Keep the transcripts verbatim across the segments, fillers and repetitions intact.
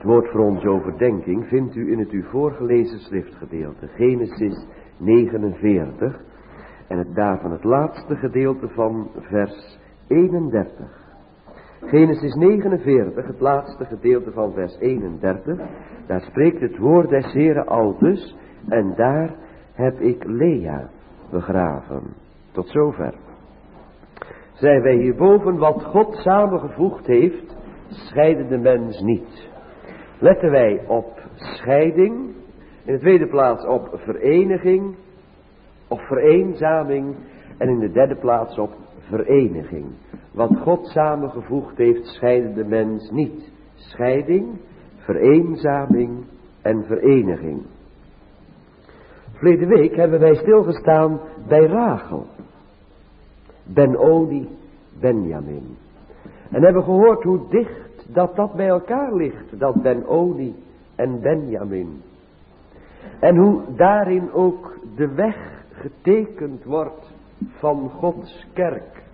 Het woord voor onze overdenking vindt u in het u voorgelezen schriftgedeelte, Genesis negenenveertig, en het daarvan het laatste gedeelte van vers eenendertig. Genesis negenenveertig, het laatste gedeelte van vers eenendertig, daar spreekt het woord des Heren aldus, en daar heb ik Lea begraven. Tot zover. Zijn wij hierboven, wat God samengevoegd heeft, scheiden de mens niet. Letten wij op scheiding, in de tweede plaats op vereniging, of vereenzaming, en in de derde plaats op vereniging. Wat God samengevoegd heeft, scheiden de mens niet. Scheiding, vereenzaming en vereniging. Verleden week hebben wij stilgestaan bij Rachel, Ben-Oni, Benjamin. En hebben gehoord hoe dicht dat dat bij elkaar ligt, dat Ben-Oni en Benjamin. En hoe daarin ook de weg getekend wordt van Gods kerk.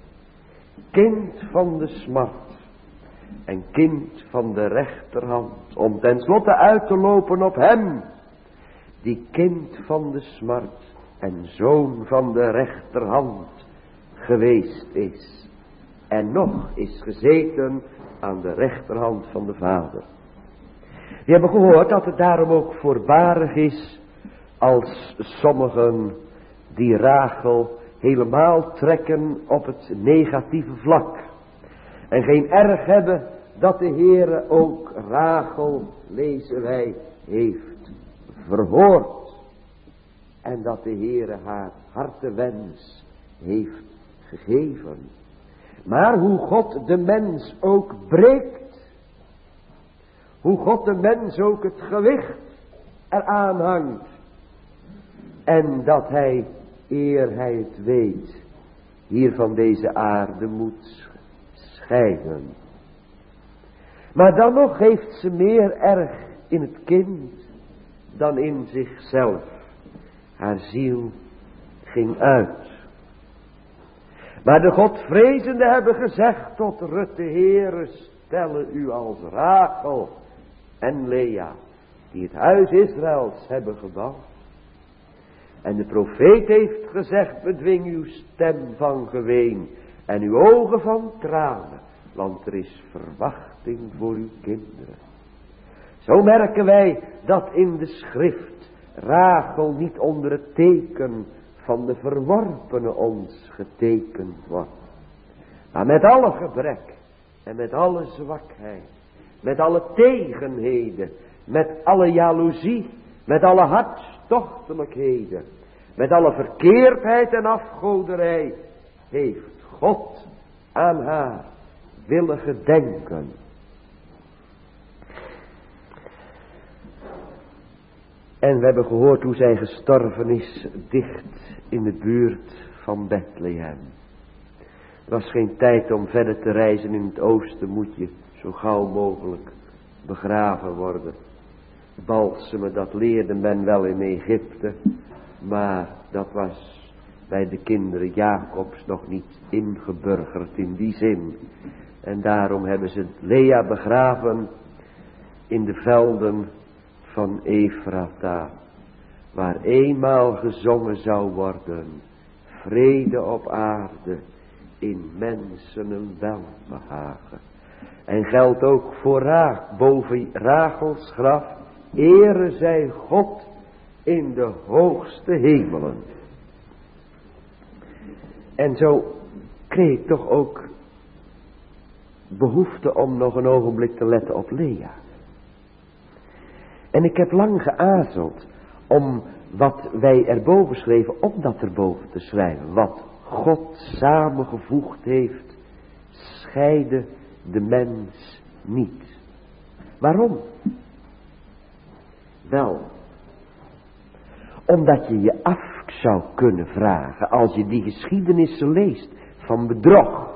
Kind van de smart en kind van de rechterhand, om tenslotte uit te lopen op hem, die kind van de smart en zoon van de rechterhand geweest is. En nog is gezeten aan de rechterhand van de Vader. We hebben gehoord dat het daarom ook voorbarig is als sommigen die Rachel helemaal trekken op het negatieve vlak. En geen erg hebben dat de Heere ook Rachel, lezen wij, heeft verhoord. En dat de Heere haar hartewens heeft gegeven. Maar hoe God de mens ook breekt, hoe God de mens ook het gewicht eraan hangt, en dat hij, eer hij het weet, hier van deze aarde moet scheiden. Maar dan nog heeft ze meer erg in het kind dan in zichzelf. Haar ziel ging uit. Maar de Godvrezenden hebben gezegd tot Rut, de Heere, stelle u als Rachel en Lea, die het huis Israëls hebben gebouwd. En de profeet heeft gezegd, bedwing uw stem van geween en uw ogen van tranen, want er is verwachting voor uw kinderen. Zo merken wij dat in de schrift Rachel niet onder het teken van de verworpene ons getekend wordt. Maar met alle gebrek en met alle zwakheid, met alle tegenheden, met alle jaloezie, met alle hartstochtelijkheden, met alle verkeerdheid en afgoderij, heeft God aan haar willen gedenken. En we hebben gehoord hoe zij gestorven is, dicht in de buurt van Bethlehem. Er was geen tijd om verder te reizen in het oosten, moet je zo gauw mogelijk begraven worden. Balsemen, dat leerde men wel in Egypte, maar dat was bij de kinderen Jacobs nog niet ingeburgerd in die zin. En daarom hebben ze Lea begraven in de velden van Efrata, waar eenmaal gezongen zou worden, vrede op aarde, in mensen een welbehagen. En geldt ook voor Ra, boven Rachels graf, ere zij God in de hoogste hemelen. En zo kreeg ik toch ook behoefte om nog een ogenblik te letten op Lea. En ik heb lang geaarzeld om wat wij erboven schreven, om dat erboven te schrijven. Wat God samengevoegd heeft, scheide de mens niet. Waarom? Wel, omdat je je af zou kunnen vragen, als je die geschiedenissen leest van bedrog.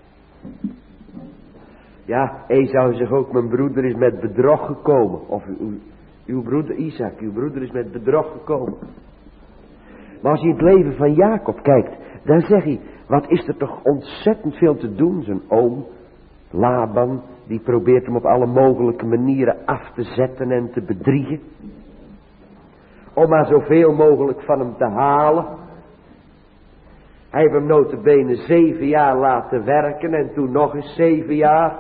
Ja, Esau zegt ook, mijn broeder is met bedrog gekomen. Of uw, uw broeder Isaac, uw broeder is met bedrog gekomen. Maar als je het leven van Jacob kijkt, dan zeg je, wat is er toch ontzettend veel te doen. Zijn oom Laban die probeert hem op alle mogelijke manieren af te zetten en te bedriegen. Om maar zoveel mogelijk van hem te halen. Hij heeft hem nota bene zeven jaar laten werken en toen nog eens zeven jaar.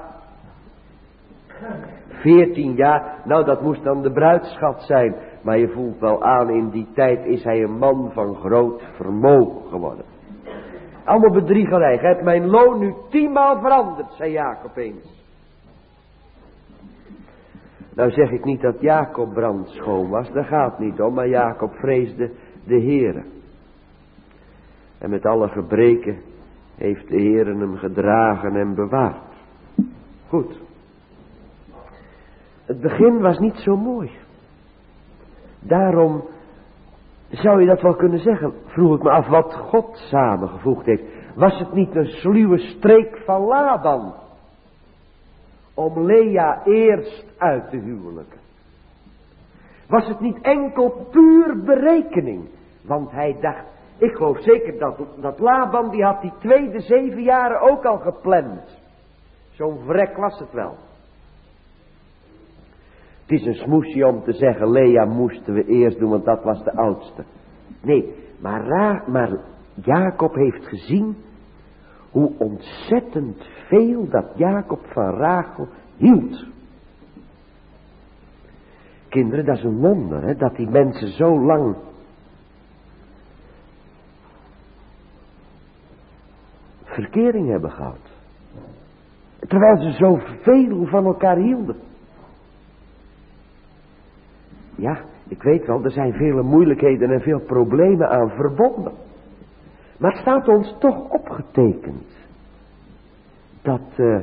Veertien jaar, nou dat moest dan de bruidschat zijn. Maar je voelt wel aan, in die tijd is hij een man van groot vermogen geworden. Allemaal bedriegerij. Je hebt mijn loon nu tienmaal veranderd, zei Jacob eens. Nou zeg ik niet dat Jacob brandschoon was, daar gaat het niet om. Maar Jacob vreesde de Heere. En met alle gebreken heeft de Heere hem gedragen en bewaard. Goed. Het begin was niet zo mooi. Daarom zou je dat wel kunnen zeggen. Vroeg ik me af wat God samengevoegd heeft. Was het niet een sluwe streek van Laban? Om Lea eerst uit te huwelijken. Was het niet enkel puur berekening? Want hij dacht, ik geloof zeker dat, dat Laban die had die tweede zeven jaren ook al gepland. Zo'n vrek was het wel. Het is een smoesje om te zeggen, Lea moesten we eerst doen, want dat was de oudste. Nee, maar, Ra, maar Jacob heeft gezien hoe ontzettend veel dat Jacob van Rachel hield. Kinderen, dat is een wonder, hè, dat die mensen zo lang verkering hebben gehad. Terwijl ze zoveel van elkaar hielden. Ja, ik weet wel, er zijn vele moeilijkheden en veel problemen aan verbonden. Maar het staat ons toch opgetekend. Dat, uh,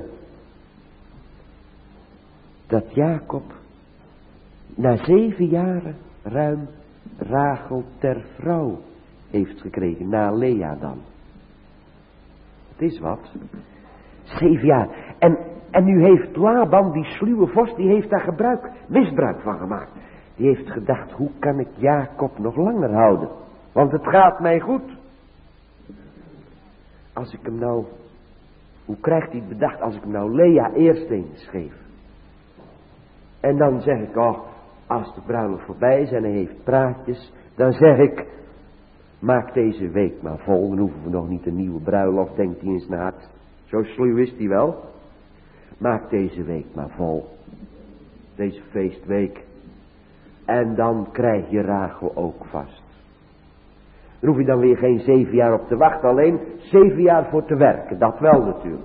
dat Jacob na zeven jaren ruim Rachel ter vrouw heeft gekregen. Na Lea dan. Het is wat. Zeven jaar. En, en nu heeft Laban, die sluwe vorst, die heeft daar gebruik, misbruik van gemaakt. Die heeft gedacht, hoe kan ik Jacob nog langer houden? Want het gaat mij goed. Als ik hem nou, hoe krijgt hij het bedacht, als ik hem nou Lea eerst eens geef? En dan zeg ik, oh, als de bruiloft voorbij is en hij heeft praatjes, dan zeg ik, maak deze week maar vol, dan hoeven we nog niet een nieuwe bruiloft, denkt hij in zijn hart. Zo sluw is hij wel. Maak deze week maar vol. Deze feestweek. En dan krijg je Rachel ook vast. Daar hoef je dan weer geen zeven jaar op te wachten. Alleen zeven jaar voor te werken. Dat wel natuurlijk.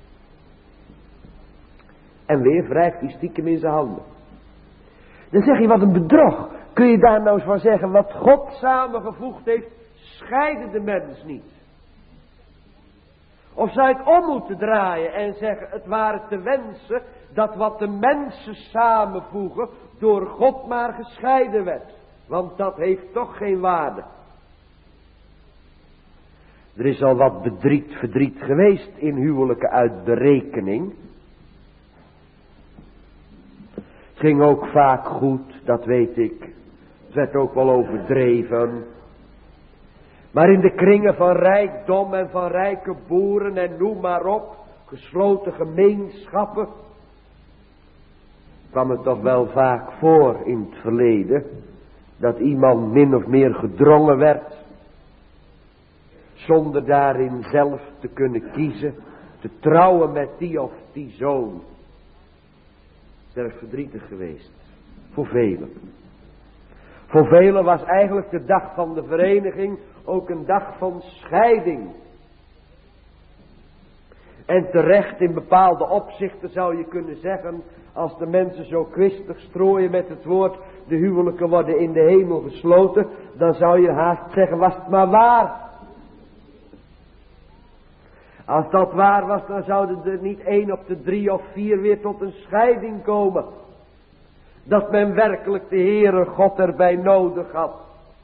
En weer wrijft hij stiekem in zijn handen. Dan zeg je, wat een bedrog. Kun je daar nou eens van zeggen, wat God samengevoegd heeft, scheiden de mens niet. Of zou ik om moeten draaien en zeggen, het waren te wensen dat wat de mensen samenvoegen door God maar gescheiden werd. Want dat heeft toch geen waarde. Er is al wat bedriet, verdriet geweest in huwelijken uit berekening. Het ging ook vaak goed, dat weet ik. Het werd ook wel overdreven. Maar in de kringen van rijkdom en van rijke boeren en noem maar op, gesloten gemeenschappen, kwam het toch wel vaak voor in het verleden, dat iemand min of meer gedrongen werd, zonder daarin zelf te kunnen kiezen, te trouwen met die of die zoon. Het is erg verdrietig geweest, voor velen. Voor velen was eigenlijk de dag van de vereniging ook een dag van scheiding. En terecht in bepaalde opzichten zou je kunnen zeggen, als de mensen zo kwistig strooien met het woord, de huwelijken worden in de hemel gesloten, dan zou je haast zeggen, was het maar waar. Als dat waar was, dan zouden er niet één op de drie of vier weer tot een scheiding komen. Dat men werkelijk de Heere God erbij nodig had.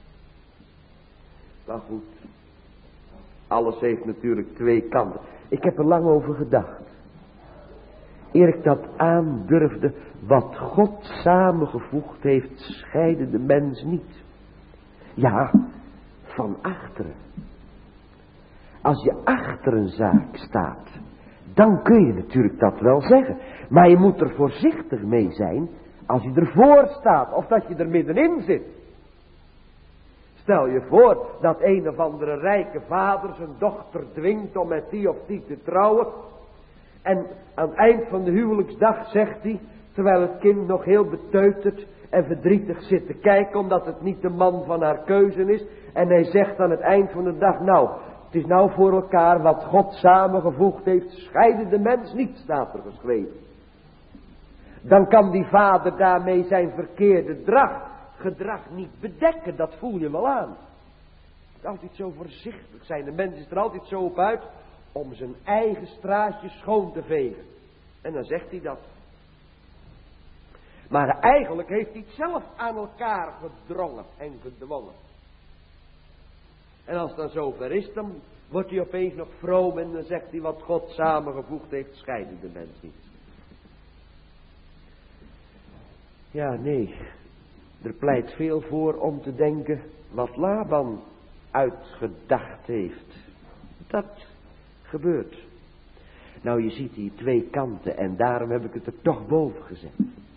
Maar goed, alles heeft natuurlijk twee kanten. Ik heb er lang over gedacht. Eer ik dat aandurfde, wat God samengevoegd heeft, scheiden de mens niet. Ja, van achteren. Als je achter een zaak staat, dan kun je natuurlijk dat wel zeggen. Maar je moet er voorzichtig mee zijn als je ervoor staat of dat je er middenin zit. Stel je voor dat een of andere rijke vader zijn dochter dwingt om met die of die te trouwen. En aan het eind van de huwelijksdag zegt hij, terwijl het kind nog heel beteuterd en verdrietig zit te kijken, omdat het niet de man van haar keuze is. En hij zegt aan het eind van de dag, nou, het is nou voor elkaar wat God samengevoegd heeft, scheiden de mens niet, staat er geschreven. Dan kan die vader daarmee zijn verkeerde drag, gedrag niet bedekken, dat voel je wel aan. Je moet altijd zo voorzichtig zijn, de mens is er altijd zo op uit om zijn eigen straatje schoon te vegen. En dan zegt hij dat. Maar eigenlijk heeft hij het zelf aan elkaar gedrongen en gedwongen. En als het dan zover is, dan wordt hij opeens nog vroom en dan zegt hij wat God samengevoegd heeft, scheiden de mens niet. Ja, nee, er pleit veel voor om te denken wat Laban uitgedacht heeft. Dat gebeurt. Nou, je ziet hier twee kanten en daarom heb ik het er toch boven gezet.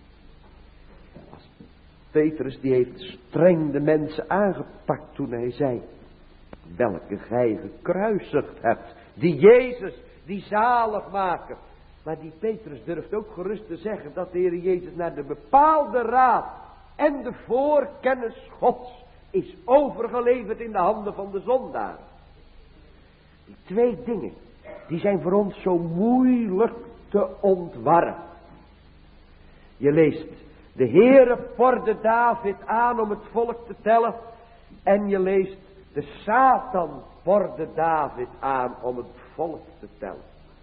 Petrus die heeft streng de mensen aangepakt toen hij zei, welke gij gekruisigd hebt, die Jezus, die zalig maken. Maar die Petrus durft ook gerust te zeggen dat de Heer Jezus naar de bepaalde raad en de voorkennis Gods is overgeleverd in de handen van de zondaar. Die twee dingen, die zijn voor ons zo moeilijk te ontwarren. Je leest, de Heere porde David aan om het volk te tellen. En je leest, de Satan porde David aan om het volk te tellen.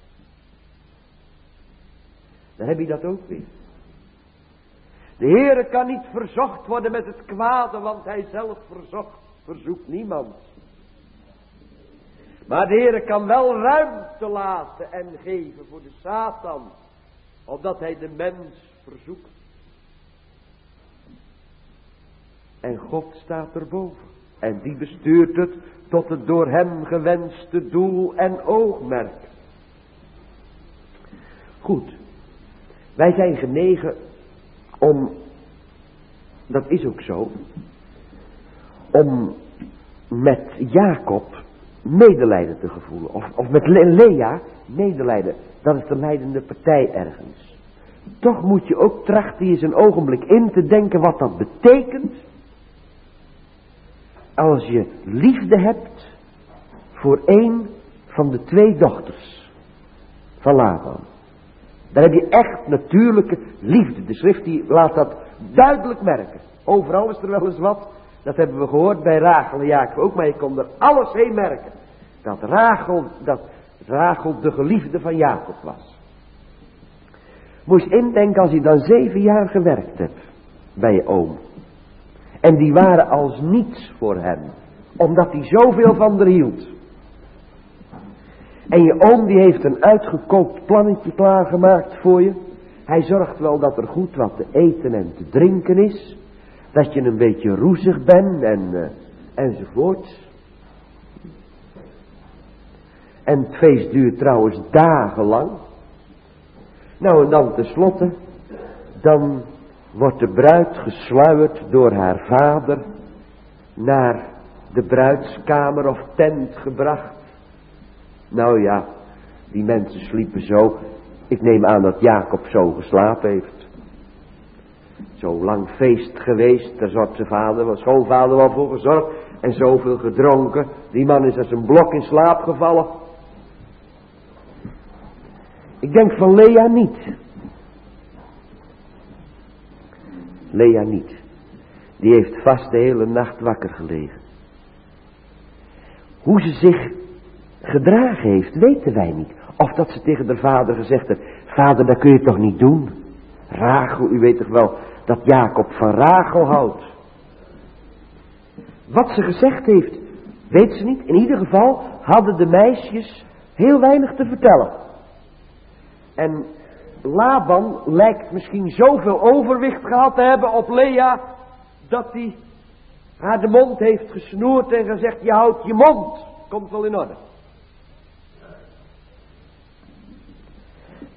Dan heb je dat ook weer. De Heere kan niet verzocht worden met het kwade, want hij zelf verzocht, verzoekt niemand. Maar de Heere kan wel ruimte laten en geven voor de Satan, opdat hij de mens verzoekt. En God staat erboven. En die bestuurt het tot het door hem gewenste doel en oogmerk. Goed. Wij zijn genegen om, dat is ook zo, om met Jacob medelijden te gevoelen. Of, of met Le- Lea medelijden. Dat is de leidende partij ergens. Toch moet je ook trachten eens een ogenblik in te denken wat dat betekent. Als je liefde hebt voor een van de twee dochters van Laban. Dan heb je echt natuurlijke liefde. De schrift die laat dat duidelijk merken. Overal is er wel eens wat. Dat hebben we gehoord bij Rachel en Jacob ook. Maar je kon er alles heen merken. Dat Rachel, dat Rachel de geliefde van Jacob was. Moest indenken als je dan zeven jaar gewerkt hebt bij je oom. En die waren als niets voor hem. Omdat hij zoveel van haar hield. En je oom die heeft een uitgekookt plannetje klaargemaakt voor je. Hij zorgt wel dat er goed wat te eten en te drinken is. Dat je een beetje roezig bent en, uh, enzovoort. En het feest duurt trouwens dagenlang. Nou en dan tenslotte, dan wordt de bruid gesluierd door haar vader naar de bruidskamer of tent gebracht. Nou ja, die mensen sliepen zo. Ik neem aan dat Jacob zo geslapen heeft. Zo lang feest geweest, daar zat zijn vader, zijn schoonvader wel voor gezorgd. En zoveel gedronken. Die man is als een blok in slaap gevallen. Ik denk van Lea niet. Lea niet. Die heeft vast de hele nacht wakker gelegen. Hoe ze zich gedragen heeft, weten wij niet. Of dat ze tegen de vader gezegd heeft, vader, dat kun je toch niet doen? Rachel, u weet toch wel dat Jacob van Rachel houdt. Wat ze gezegd heeft, weet ze niet. In ieder geval hadden de meisjes heel weinig te vertellen. En Laban lijkt misschien zoveel overwicht gehad te hebben op Lea, dat hij haar de mond heeft gesnoerd en gezegd, je houdt je mond, komt wel in orde.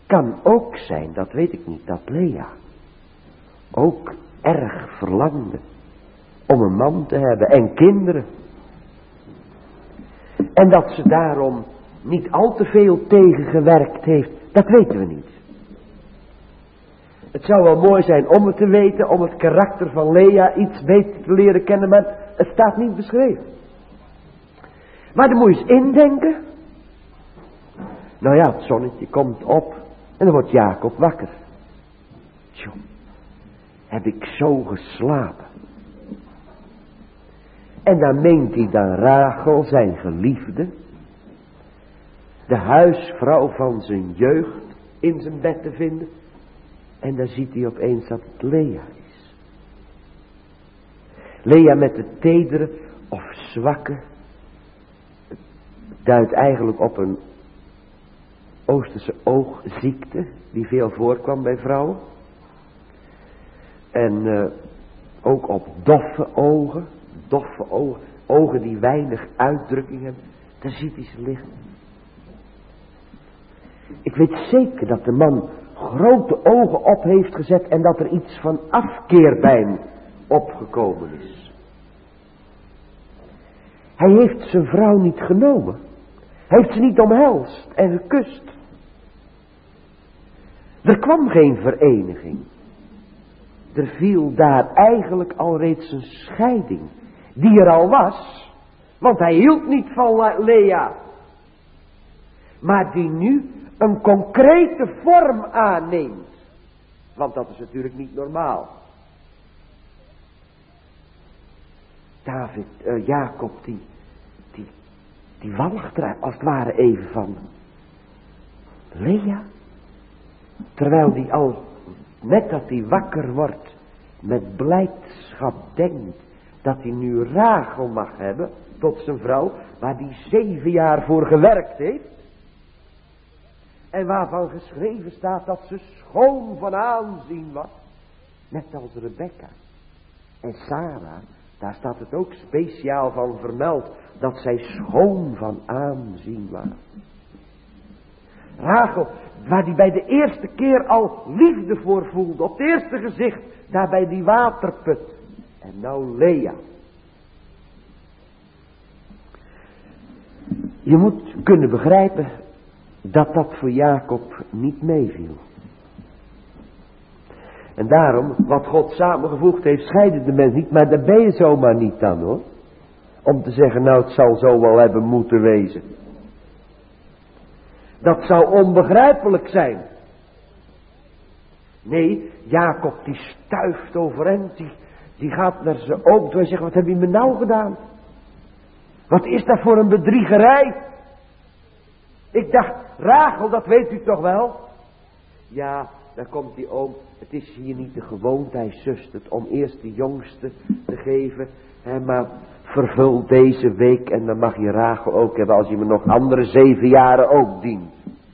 kan ook zijn, dat weet ik niet, dat Lea ook erg verlangde om een man te hebben en kinderen. En dat ze daarom niet al te veel tegengewerkt heeft, dat weten we niet. Het zou wel mooi zijn om het te weten, om het karakter van Lea iets beter te leren kennen, maar het staat niet beschreven. Maar dan moet je eens indenken. Nou ja, het zonnetje komt op en dan wordt Jacob wakker. Tjoh, heb ik zo geslapen. En dan meent hij dan Rachel, zijn geliefde, de huisvrouw van zijn jeugd, in zijn bed te vinden. En dan ziet hij opeens dat het Lea is. Lea met de tedere of zwakke, duidt eigenlijk op een Oosterse oogziekte die veel voorkwam bij vrouwen. En uh, ook op doffe ogen, doffe ogen, ogen die weinig uitdrukking hebben. Daar ziet hij ze liggen. Ik weet zeker dat de man grote ogen op heeft gezet en dat er iets van afkeer bij hem opgekomen is. Hij heeft zijn vrouw niet genomen. Hij heeft ze niet omhelst en gekust. Er kwam geen vereniging. Er viel daar eigenlijk al reeds een scheiding. Die er al was. Want hij hield niet van Lea. Maar die nu een concrete vorm aanneemt. Want dat is natuurlijk niet normaal. David, uh, Jacob, die, die, die walgt er als het ware even van Lea. Terwijl die al, net dat hij wakker wordt, met blijdschap denkt dat hij nu Rachel mag hebben tot zijn vrouw, waar hij zeven jaar voor gewerkt heeft. En waarvan geschreven staat dat ze schoon van aanzien was. Net als Rebecca. En Sarah, daar staat het ook speciaal van vermeld. Dat zij schoon van aanzien was. Rachel, waar die bij de eerste keer al liefde voor voelde. Op het eerste gezicht, daar bij die waterput. En nou Lea. Je moet kunnen begrijpen dat dat voor Jacob niet meeviel. En daarom, wat God samengevoegd heeft, scheiden de mens niet. Maar daar ben je zomaar niet dan hoor. Om te zeggen, nou het zal zo wel hebben moeten wezen. Dat zou onbegrijpelijk zijn. Nee, Jacob die stuift overeind. Die, die gaat naar zijn oom toe en zegt, wat heb je me nou gedaan? Wat is dat voor een bedriegerij? Ik dacht, Rachel, dat weet u toch wel? Ja, dan komt die oom. Het is hier niet de gewoonte, hij zustert, om eerst de jongste te geven. Hè, maar vervul deze week en dan mag je Rachel ook hebben als je me nog andere zeven jaren ook dient.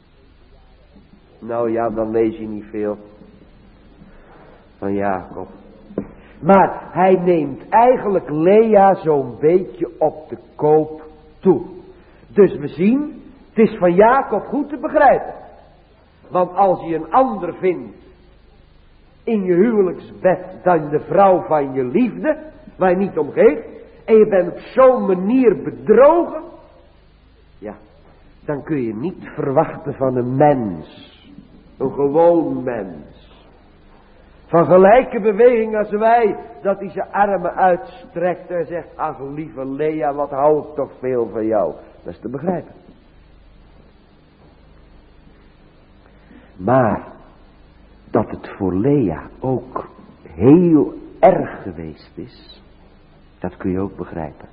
Nou ja, dan lees je niet veel van Jacob. Maar hij neemt eigenlijk Lea zo'n beetje op de koop toe. Dus we zien, het is van Jacob goed te begrijpen. Want als je een ander vindt in je huwelijksbed dan de vrouw van je liefde, waar je niet om geeft, en je bent op zo'n manier bedrogen, ja, dan kun je niet verwachten van een mens, een gewoon mens, van gelijke beweging als wij, dat hij zijn armen uitstrekt en zegt, ach lieve Lea, wat hou ik toch veel van jou. Dat is te begrijpen. Maar dat het voor Lea ook heel erg geweest is, dat kun je ook begrijpen.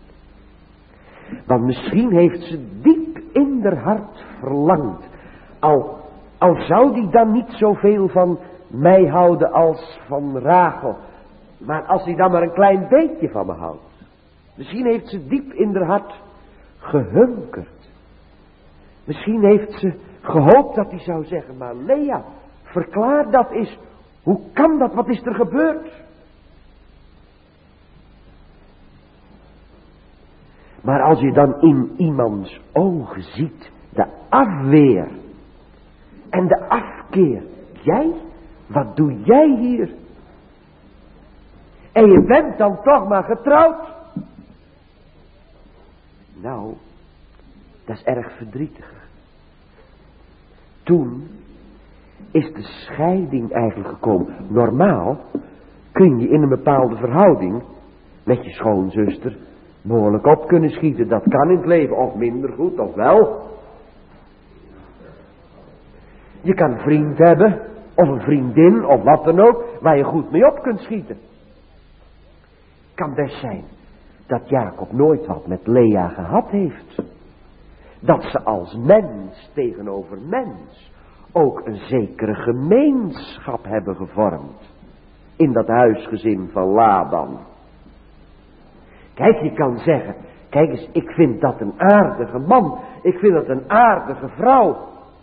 Want misschien heeft ze diep in haar hart verlangd. Al, al zou die dan niet zoveel van mij houden als van Rachel. Maar als hij dan maar een klein beetje van me houdt. Misschien heeft ze diep in haar hart gehunkerd. Misschien heeft ze gehoopt dat hij zou zeggen, maar Lea, verklaar dat eens. Hoe kan dat? Wat is er gebeurd? Maar als je dan in iemands ogen ziet de afweer En de afkeer. Jij? Wat doe jij hier? En je bent dan toch maar getrouwd. Nou, dat is erg verdrietig. Toen is de scheiding eigenlijk gekomen. Normaal kun je in een bepaalde verhouding met je schoonzuster behoorlijk op kunnen schieten. Dat kan in het leven, of minder goed, of wel. Je kan een vriend hebben, of een vriendin, of wat dan ook, waar je goed mee op kunt schieten. Kan best zijn dat Jacob nooit wat met Lea gehad heeft. Dat ze als mens tegenover mens ook een zekere gemeenschap hebben gevormd. In dat huisgezin van Laban. Kijk, je kan zeggen, kijk eens, ik vind dat een aardige man. Ik vind dat een aardige vrouw.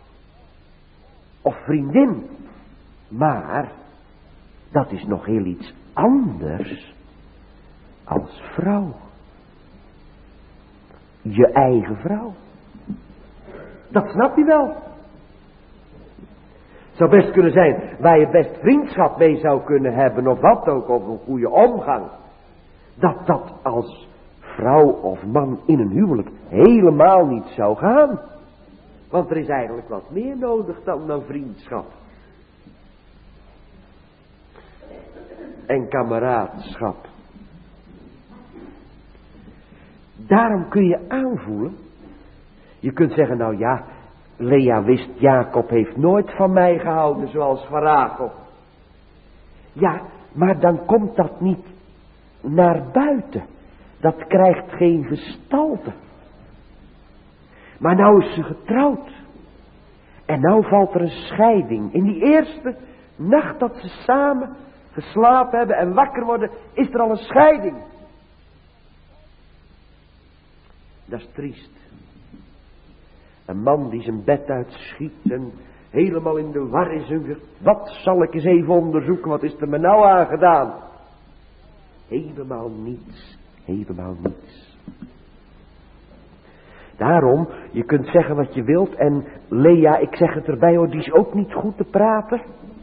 Of vriendin. Maar, dat is nog heel iets anders als vrouw. Je eigen vrouw. Dat snap je wel. Het zou best kunnen zijn waar je best vriendschap mee zou kunnen hebben of wat ook, of een goede omgang. Dat dat als vrouw of man in een huwelijk helemaal niet zou gaan. Want er is eigenlijk wat meer nodig dan dan vriendschap. En kameraadschap. Daarom kun je aanvoelen. Je kunt zeggen, nou ja, Lea wist, Jacob heeft nooit van mij gehouden zoals van Rachel. Ja, maar dan komt dat niet naar buiten. Dat krijgt geen gestalte. Maar nou is ze getrouwd. En nou valt er een scheiding. In die eerste nacht dat ze samen geslapen hebben en wakker worden, is er al een scheiding. Dat is triest. Een man die zijn bed uitschiet en helemaal in de war is. En wat zal ik eens even onderzoeken, wat is er me nou aangedaan? Helemaal niets, helemaal niets. Daarom, je kunt zeggen wat je wilt en Lea, ik zeg het erbij hoor, die is ook niet goed te praten.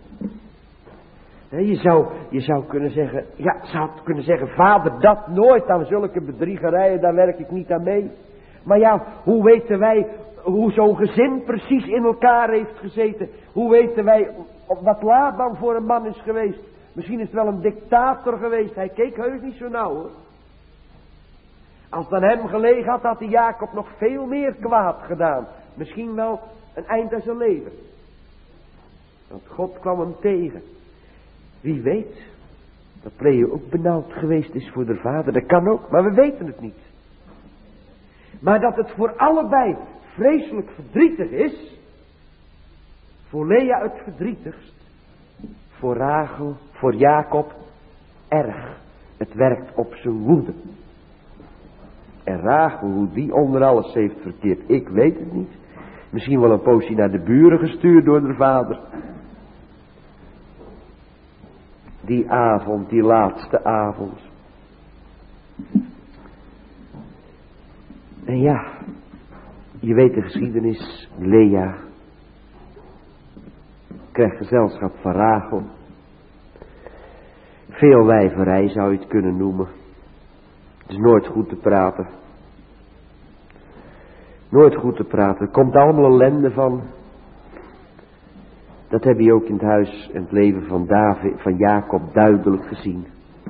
Je zou, je zou kunnen zeggen, ja, zou kunnen zeggen, vader, dat nooit aan zulke bedriegerijen, daar werk ik niet aan mee. Maar ja, hoe weten wij hoe zo'n gezin precies in elkaar heeft gezeten? Hoe weten wij wat Laban voor een man is geweest? Misschien is het wel een dictator geweest, hij keek heus niet zo nauw hoor. Als het aan hem gelegen had, had hij Jacob nog veel meer kwaad gedaan. Misschien wel een eind aan zijn leven. Want God kwam hem tegen. Wie weet dat Lea ook benauwd geweest is voor de vader. Dat kan ook, maar we weten het niet. Maar dat het voor allebei vreselijk verdrietig is. Voor Lea het verdrietigst. Voor Rachel, voor Jacob erg. Het werkt op zijn woede. En Rachel, hoe die onder alles heeft verkeerd, ik weet het niet. Misschien wel een poosje naar de buren gestuurd door de vader. Die avond, die laatste avond. En ja, je weet de geschiedenis. Lea krijgt gezelschap van Rachel. Veel wijverij zou je het kunnen noemen. Het is nooit goed te praten. Nooit goed te praten. Er komt allemaal ellende van. Dat heb je ook in het huis en het leven van David, van Jacob duidelijk gezien.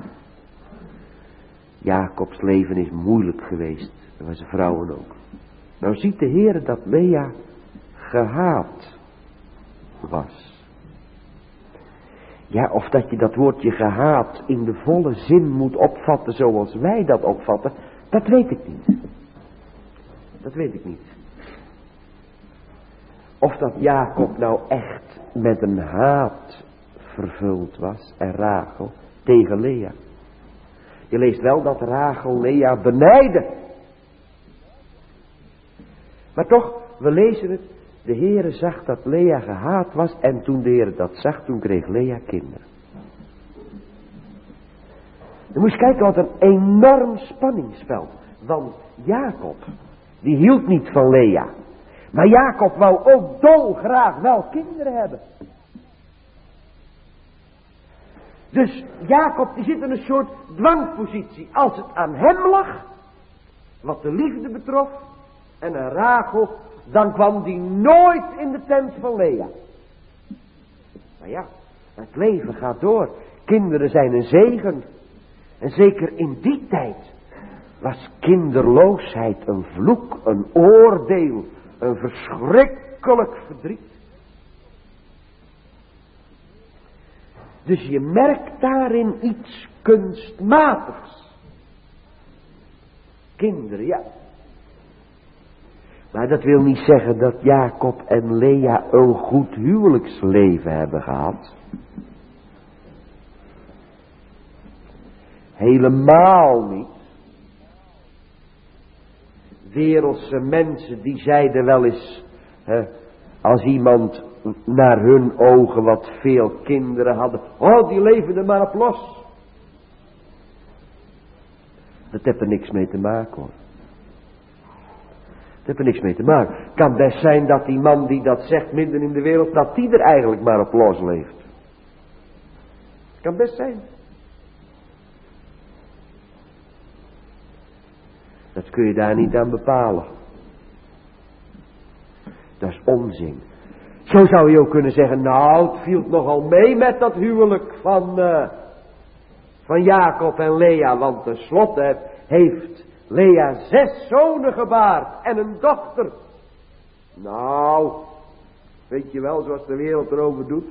Jacobs leven is moeilijk geweest. Dat was zijn vrouwen ook. Nou ziet de Heer dat Lea gehaat was. Ja, of dat je dat woordje gehaat in de volle zin moet opvatten zoals wij dat opvatten, dat weet ik niet. Dat weet ik niet. Of dat Jacob nou echt met een haat vervuld was en Rachel tegen Lea. Je leest wel dat Rachel Lea benijdde. Maar toch, we lezen het. De Heere zag dat Lea gehaat was en toen de Heere dat zag, toen kreeg Lea kinderen. Je moest kijken wat een enorm spanningsveld. Want Jacob, die hield niet van Lea. Maar Jacob wou ook dolgraag wel kinderen hebben. Dus Jacob die zit in een soort dwangpositie. Als het aan hem lag, wat de liefde betrof, en aan Rachel, dan kwam die nooit in de tent van Lea. Maar ja, het leven gaat door. Kinderen zijn een zegen. En zeker in die tijd was kinderloosheid een vloek, een oordeel, een verschrikkelijk verdriet. Dus je merkt daarin iets kunstmatigs. Kinderen, ja. Maar dat wil niet zeggen dat Jacob en Lea een goed huwelijksleven hebben gehad. Helemaal niet. Wereldse mensen die zeiden wel eens, hè, als iemand naar hun ogen wat veel kinderen hadden, oh die leven er maar op los. Dat heeft er niks mee te maken hoor. Dat heeft er niks mee te maken. Het kan best zijn dat die man die dat zegt midden in de wereld, dat die er eigenlijk maar op los leeft. Het kan best zijn. Dat kun je daar niet aan bepalen. Dat is onzin. Zo zou je ook kunnen zeggen, nou het viel nogal mee met dat huwelijk van, uh, van Jacob en Lea. Want tenslotte heeft Lea zes zonen gebaard en een dochter. Nou, weet je wel zoals de wereld erover doet?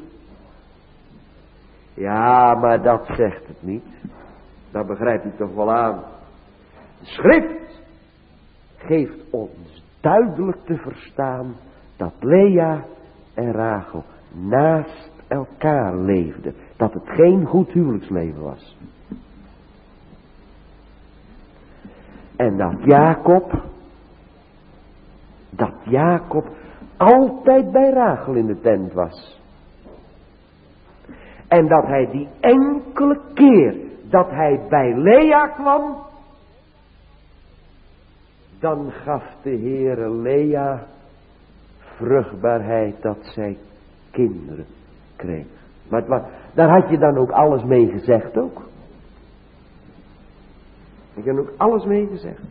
Ja, maar dat zegt het niet. Dat begrijpt u toch wel aan. De schrift geeft ons duidelijk te verstaan dat Lea en Rachel naast elkaar leefden. Dat het geen goed huwelijksleven was. En dat Jacob, dat Jacob altijd bij Rachel in de tent was. En dat hij die enkele keer dat hij bij Lea kwam, dan gaf de Heere Lea vruchtbaarheid dat zij kinderen kreeg. Maar het was, daar had je dan ook alles mee gezegd ook. Ik heb ook alles mee gezegd.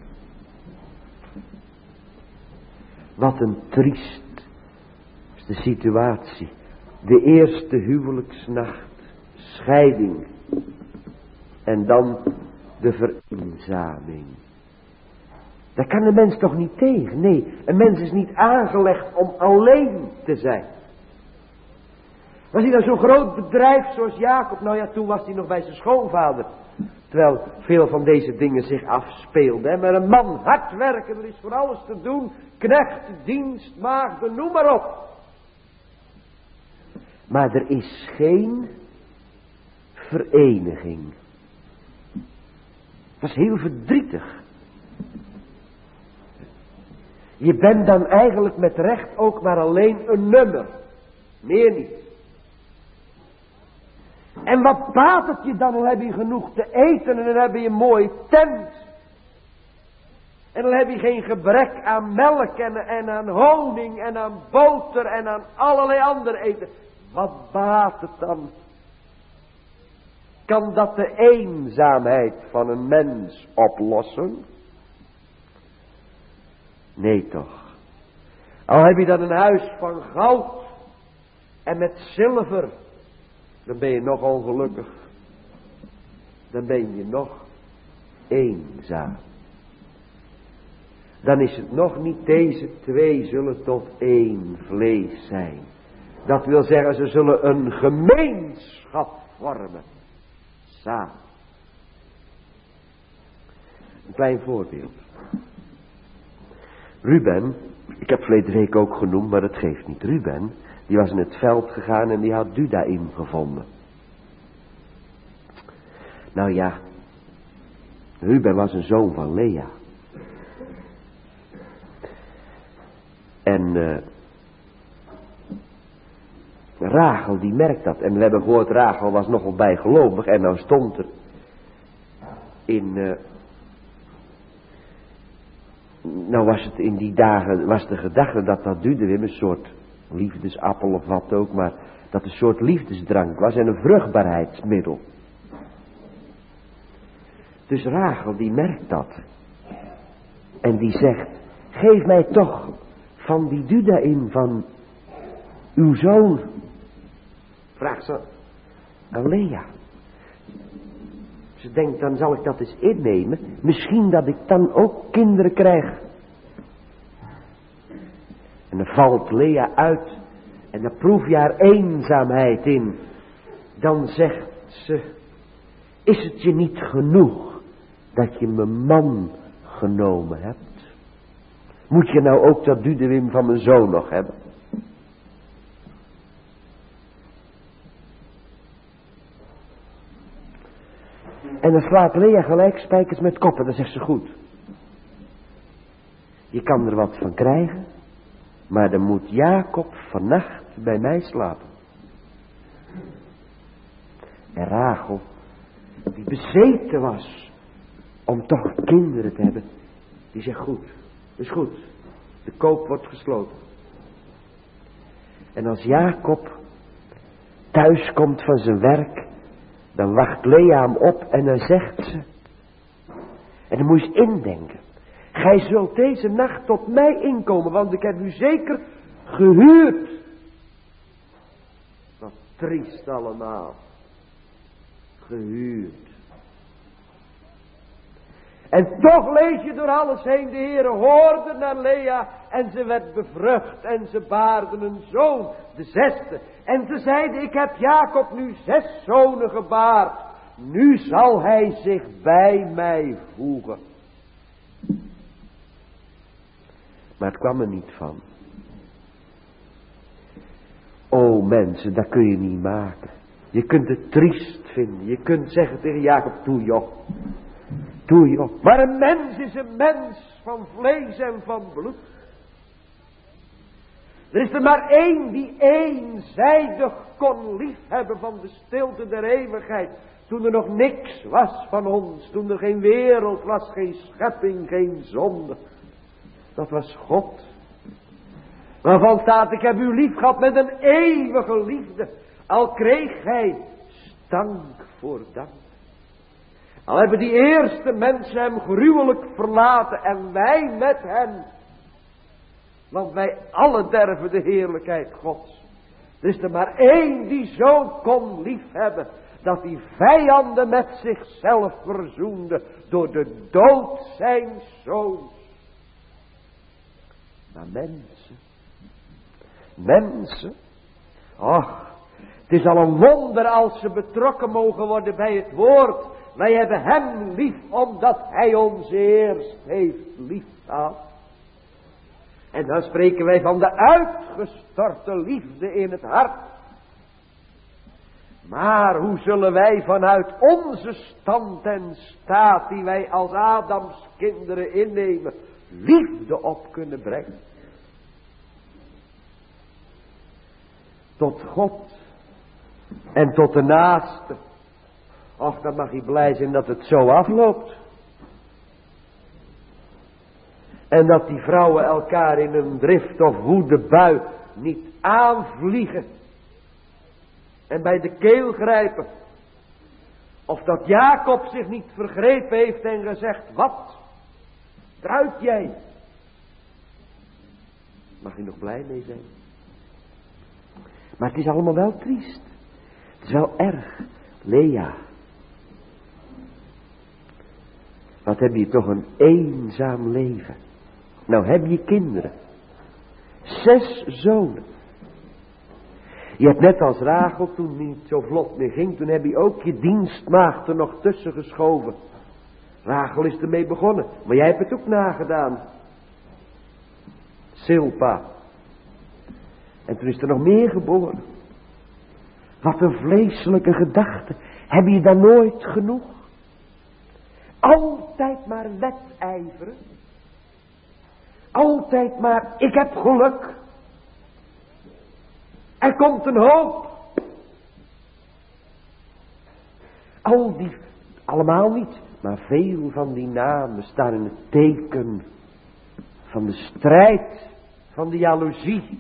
Wat een triest is de situatie. De eerste huwelijksnacht, scheiding. En dan de vereenzaming. Daar kan de mens toch niet tegen? Nee, een mens is niet aangelegd om alleen te zijn. Was hij dan zo'n groot bedrijf zoals Jacob? Nou ja, toen was hij nog bij zijn schoonvader. Terwijl veel van deze dingen zich afspeelden. Maar een man, hard werken, er is voor alles te doen. Knecht, dienst, maagden, noem maar op. Maar er is geen vereniging. Dat is heel verdrietig. Je bent dan eigenlijk met recht ook maar alleen een nummer. Meer niet. En wat baat het je dan? Dan heb je genoeg te eten en dan heb je een mooie tent. En dan heb je geen gebrek aan melk en, en aan honing en aan boter en aan allerlei andere eten. Wat baat het dan? Kan dat de eenzaamheid van een mens oplossen? Nee toch. Al heb je dan een huis van goud en met zilver, dan ben je nog ongelukkig. Dan ben je nog eenzaam. Dan is het nog niet, deze twee zullen tot één vlees zijn. Dat wil zeggen, ze zullen een gemeenschap vormen. Samen. Een klein voorbeeld. Ruben, ik heb verleden week ook genoemd, maar dat geeft niet. Ruben, die was in het veld gegaan en die had Dudaim gevonden. Nou ja, Ruben was een zoon van Lea. En uh, Rachel die merkt dat. En we hebben gehoord, Rachel was nogal bijgelovig. En nou stond er in, uh, Nou was het in die dagen, was de gedachte dat dat Duderwim een soort liefdesappel of wat ook, maar dat een soort liefdesdrank was en een vruchtbaarheidsmiddel. Dus Rachel die merkt dat. En die zegt, geef mij toch van die Duda in van uw zoon. Vraagt ze aan Lea. Ze denkt, dan zal ik dat eens innemen. Misschien dat ik dan ook kinderen krijg. En dan valt Lea uit. En dan proef je haar eenzaamheid in. Dan zegt ze, is het je niet genoeg dat je mijn man genomen hebt? Moet je nou ook dat Duderwim van mijn zoon nog hebben? En dan slaat Lea gelijk spijkers met koppen. Dan zegt ze goed. Je kan er wat van krijgen. Maar dan moet Jacob vannacht bij mij slapen. En Rachel, die bezeten was om toch kinderen te hebben, die zegt goed, is goed. De koop wordt gesloten. En als Jacob thuis komt van zijn werk, dan wacht Lea hem op en dan zegt ze, en dan moet je eens indenken, gij zult deze nacht tot mij inkomen, want ik heb u zeker gehuurd. Wat triest allemaal. Gehuurd. En toch lees je door alles heen, de Heere hoorde naar Lea en ze werd bevrucht en ze baarde een zoon, de zesde. En ze zeiden, ik heb Jacob nu zes zonen gebaard, nu zal hij zich bij mij voegen. Maar het kwam er niet van. O mensen, dat kun je niet maken. Je kunt het triest vinden. Je kunt zeggen tegen Jacob, toe joh. Toe joh. Maar een mens is een mens van vlees en van bloed. Er is er maar één die eenzijdig kon liefhebben van de stilte der eeuwigheid. Toen er nog niks was van ons. Toen er geen wereld was, geen schepping, geen zonde. Dat was God. Waarvan staat, ik heb u lief gehad met een eeuwige liefde. Al kreeg hij stank voor dank. Al hebben die eerste mensen hem gruwelijk verlaten en wij met hen. Want wij alle derven de heerlijkheid Gods. Er is er maar één die zo kon liefhebben, dat die vijanden met zichzelf verzoende door de dood zijn zoons. Maar mensen, mensen, ach, het is al een wonder als ze betrokken mogen worden bij het woord. Wij hebben hem lief, omdat hij ons eerst heeft lief gehad. En dan spreken wij van de uitgestorte liefde in het hart. Maar hoe zullen wij vanuit onze stand en staat, die wij als Adams kinderen innemen, liefde op kunnen brengen? Tot God en tot de naaste. Och, dan mag je blij zijn dat het zo afloopt. En dat die vrouwen elkaar in een drift of woede bui niet aanvliegen. En bij de keel grijpen. Of dat Jacob zich niet vergrepen heeft en gezegd, wat? Druit jij? Mag je nog blij mee zijn? Maar het is allemaal wel triest. Het is wel erg. Lea. Wat heb je toch een eenzaam leven. Nou heb je kinderen. Zes zonen. Je hebt net als Rachel, toen het niet zo vlot meer ging, toen heb je ook je dienstmaagd er nog tussen geschoven. Rachel is ermee begonnen, maar jij hebt het ook nagedaan. Silpa. En toen is er nog meer geboren. Wat een vleeselijke gedachte. Heb je dan nooit genoeg? Altijd maar wedijveren. Altijd maar, ik heb geluk. Er komt een hoop. Al die, allemaal niet, maar veel van die namen staan in het teken van de strijd, van de jaloezie.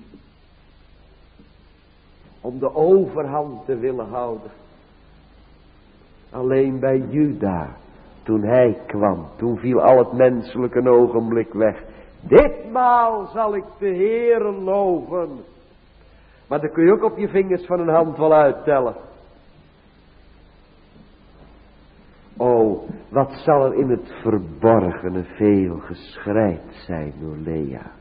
Om de overhand te willen houden. Alleen bij Juda, toen hij kwam, toen viel al het menselijke een ogenblik weg. Ditmaal zal ik de Heere loven. Maar dan kun je ook op je vingers van een hand wel uittellen. O, wat zal er in het verborgene veel geschreid zijn door Lea.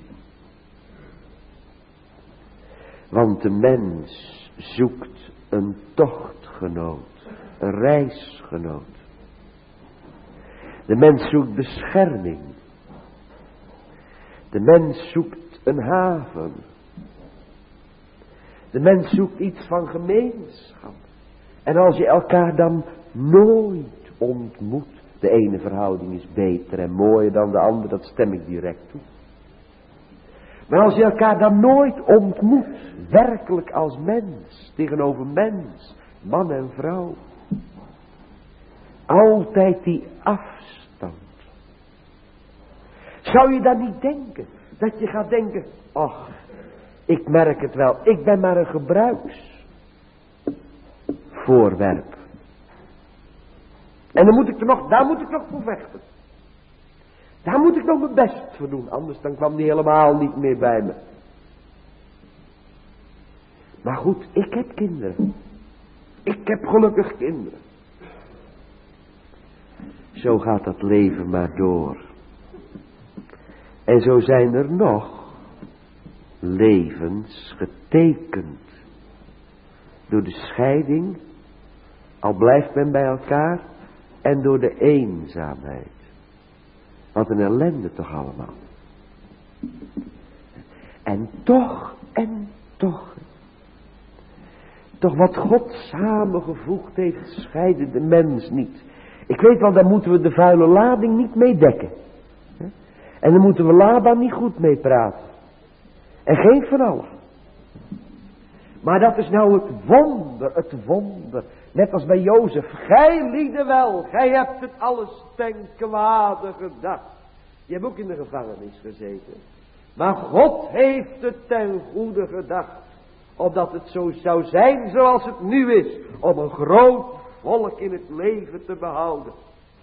Want de mens zoekt een tochtgenoot, een reisgenoot. De mens zoekt bescherming. De mens zoekt een haven. De mens zoekt iets van gemeenschap. En als je elkaar dan nooit ontmoet. De ene verhouding is beter en mooier dan de andere, dat stem ik direct toe. Maar als je elkaar dan nooit ontmoet, werkelijk als mens, tegenover mens, man en vrouw. Altijd die afstand. Zou je dan niet denken, dat je gaat denken, ach, ik merk het wel, ik ben maar een gebruiksvoorwerp. En dan moet ik er nog, daar moet ik nog voor vechten. Daar moet ik nog mijn best voor doen, anders dan kwam die helemaal niet meer bij me. Maar goed, ik heb kinderen. Ik heb gelukkig kinderen. Zo gaat dat leven maar door. En zo zijn er nog levens getekend door de scheiding, al blijft men bij elkaar, en door de eenzaamheid. Wat een ellende toch allemaal. En toch, en toch. Toch wat God samengevoegd heeft, scheiden de mens niet. Ik weet wel, daar moeten we de vuile lading niet mee dekken. En daar moeten we Laban niet goed mee praten. En geen van allen. Maar dat is nou het wonder, het wonder. Net als bij Jozef. Gij lieden wel, gij hebt het alles ten kwade gedacht. Je hebt ook in de gevangenis gezeten. Maar God heeft het ten goede gedacht. Opdat het zo zou zijn zoals het nu is. Om een groot volk in het leven te behouden.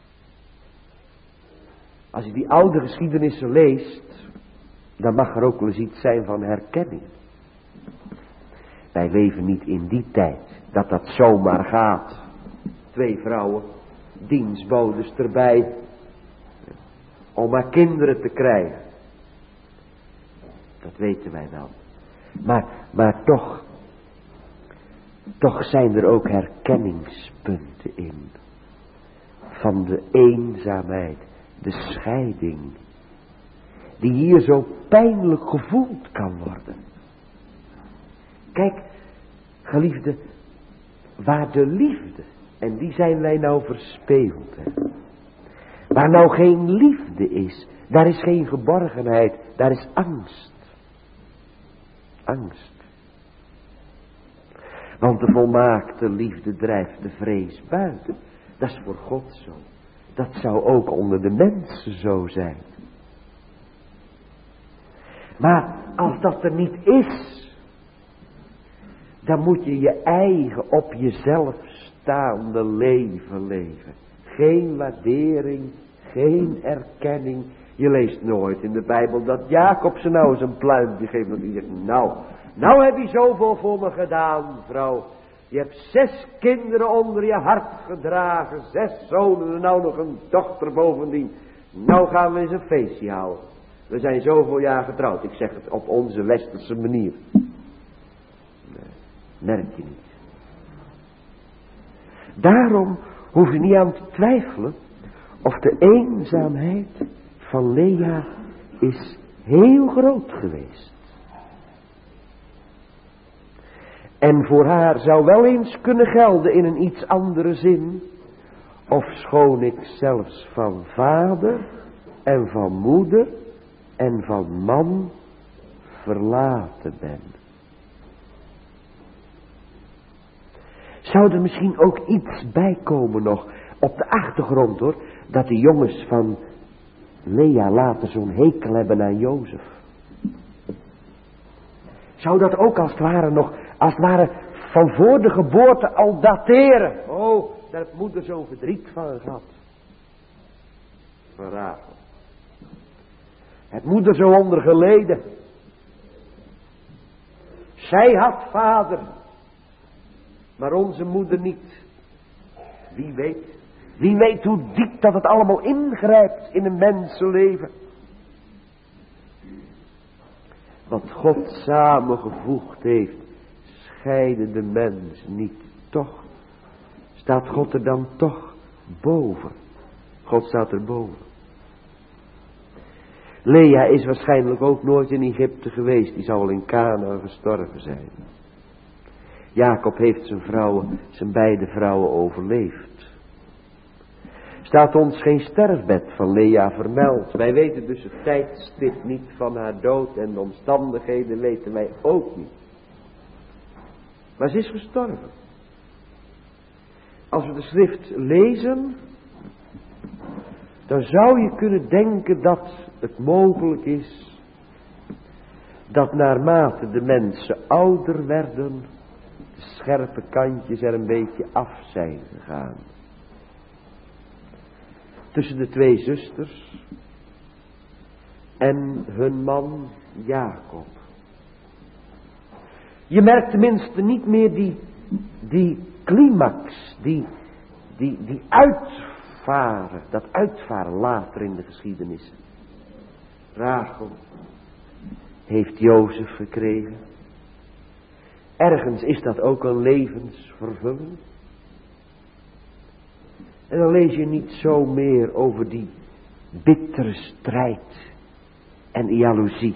Als je die oude geschiedenissen leest, dan mag er ook wel eens iets zijn van herkenning. Wij leven niet in die tijd dat dat zomaar gaat. Twee vrouwen, dienstbodes erbij, om maar kinderen te krijgen. Dat weten wij wel. Maar, maar toch, toch zijn er ook herkenningspunten in. Van de eenzaamheid, de scheiding. Die hier zo pijnlijk gevoeld kan worden. Kijk, geliefde, waar de liefde, en die zijn wij nou verspeeld. Hè? Waar nou geen liefde is, daar is geen geborgenheid, daar is angst. Angst. Want de volmaakte liefde drijft de vrees buiten. Dat is voor God zo. Dat zou ook onder de mensen zo zijn. Maar als dat er niet is, dan moet je je eigen op jezelf staande leven leven. Geen waardering, geen erkenning. Je leest nooit in de Bijbel dat Jacob ze nou eens een pluimpje geeft. Want die zegt, nou, nou heb je zoveel voor me gedaan, vrouw. Je hebt zes kinderen onder je hart gedragen. Zes zonen en nou nog een dochter bovendien. Nou gaan we eens een feestje houden. We zijn zoveel jaar getrouwd. Ik zeg het op onze westerse manier. Nee, merk je niet. Daarom hoef je niet aan te twijfelen of de eenzaamheid van Lea is heel groot geweest. En voor haar zou wel eens kunnen gelden in een iets andere zin. Ofschoon ik zelfs van vader en van moeder en van man verlaten ben. Zou er misschien ook iets bijkomen nog op de achtergrond hoor. Dat de jongens van Lea later zo'n hekel hebben aan Jozef? Zou dat ook als het ware nog, als het ware van voor de geboorte al dateren? Oh, daar heeft moeder zo'n verdriet van gehad. Van Rachel. Het moeder zo onder geleden. Zij had vader, maar onze moeder niet. Wie weet, wie weet hoe diep dat het allemaal ingrijpt in een mensenleven. Wat God samengevoegd heeft, scheiden de mens niet. Toch staat God er dan toch boven. God staat er boven. Lea is waarschijnlijk ook nooit in Egypte geweest. Die zou al in Kanaan gestorven zijn. Jacob heeft zijn vrouwen, zijn beide vrouwen overleefd. Staat ons geen sterfbed van Lea vermeld. Wij weten dus het tijdstip niet van haar dood en de omstandigheden weten wij ook niet. Maar ze is gestorven. Als we de schrift lezen, dan zou je kunnen denken dat het mogelijk is dat naarmate de mensen ouder werden, de scherpe kantjes er een beetje af zijn gegaan. Tussen de twee zusters en hun man Jacob. Je merkt tenminste niet meer die, die climax, die, die, die uitvaren, dat uitvaren later in de geschiedenis. Rachel heeft Jozef gekregen. Ergens is dat ook een levensvervulling. En dan lees je niet zo meer over die bittere strijd en jaloezie.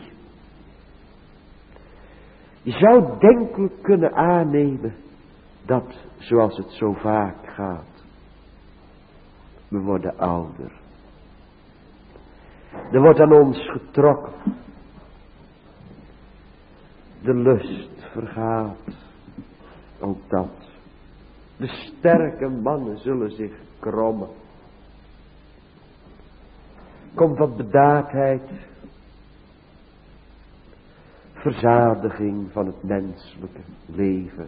Je zou denkelijk kunnen aannemen dat, zoals het zo vaak gaat, we worden ouder. Er wordt aan ons getrokken. De lust vergaat. Ook dat. De sterke mannen zullen zich krommen. Komt wat bedaardheid. Verzadiging van het menselijke leven.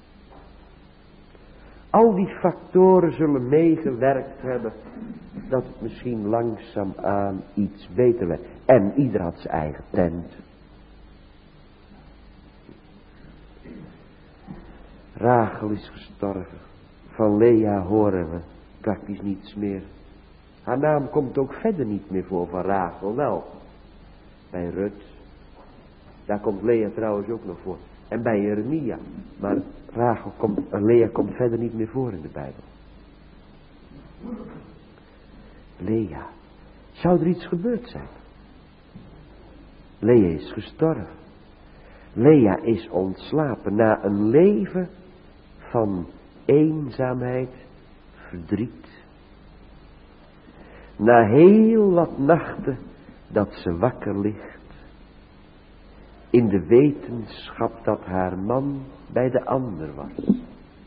Al die factoren zullen meegewerkt hebben dat het misschien langzaamaan iets beter werd. En ieder had zijn eigen tent. Rachel is gestorven. Van Lea horen we praktisch niets meer. Haar naam komt ook verder niet meer voor van Rachel. Wel, bij Rut. Daar komt Lea trouwens ook nog voor. En bij Jeremia. Maar Rachel komt, Lea komt verder niet meer voor in de Bijbel. Lea. Zou er iets gebeurd zijn? Lea is gestorven. Lea is ontslapen na een leven van eenzaamheid, verdriet. Na heel wat nachten dat ze wakker ligt. In de wetenschap dat haar man bij de ander was.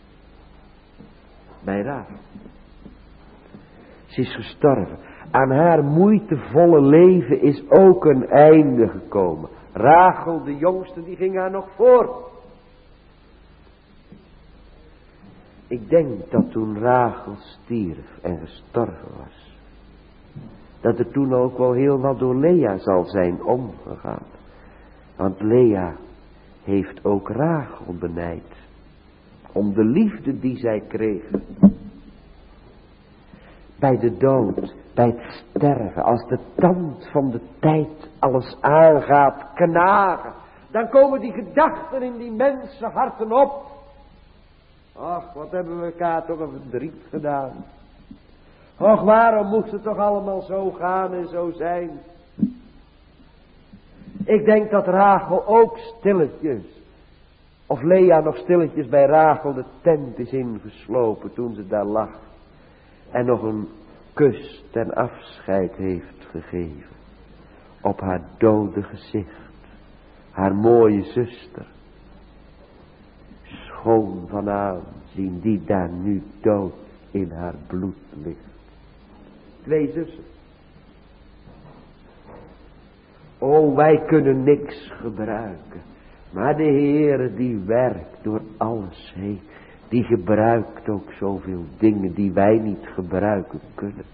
Bij Rachel. Ze is gestorven. Aan haar moeitevolle leven is ook een einde gekomen. Rachel, de jongste, die ging haar nog voor. Ik denk dat toen Rachel stierf en gestorven was, dat er toen ook wel heel wat door Lea zal zijn omgegaan. Want Lea heeft ook Rachel benijd. Om de liefde die zij kreeg. Bij de dood, bij het sterven, als de tand van de tijd alles aangaat knagen. Dan komen die gedachten in die mensenharten op. Ach, wat hebben we elkaar toch een verdriet gedaan. Och, waarom moest het toch allemaal zo gaan en zo zijn. Ik denk dat Rachel ook stilletjes, of Lea nog stilletjes bij Rachel de tent is ingeslopen toen ze daar lag. En nog een kus ten afscheid heeft gegeven. Op haar dode gezicht. Haar mooie zuster. Schoon van aanzien die daar nu dood in haar bloed ligt. Twee zussen. Oh, wij kunnen niks gebruiken. Maar de Heere die werkt door alles heen. Die gebruikt ook zoveel dingen die wij niet gebruiken kunnen.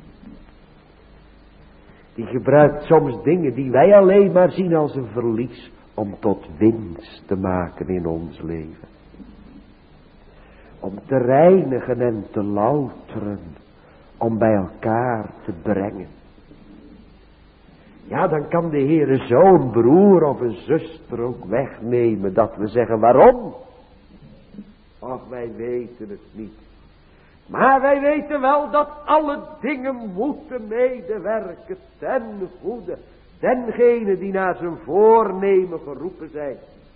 Die gebruikt soms dingen die wij alleen maar zien als een verlies. Om tot winst te maken in ons leven. Om te reinigen en te louteren. Om bij elkaar te brengen. Ja, dan kan de Heere zo'n broer of een zuster ook wegnemen. Dat we zeggen, waarom? Och, wij weten het niet. Maar wij weten wel dat alle dingen moeten medewerken ten goede. Dengene die naar zijn voornemen geroepen zijn.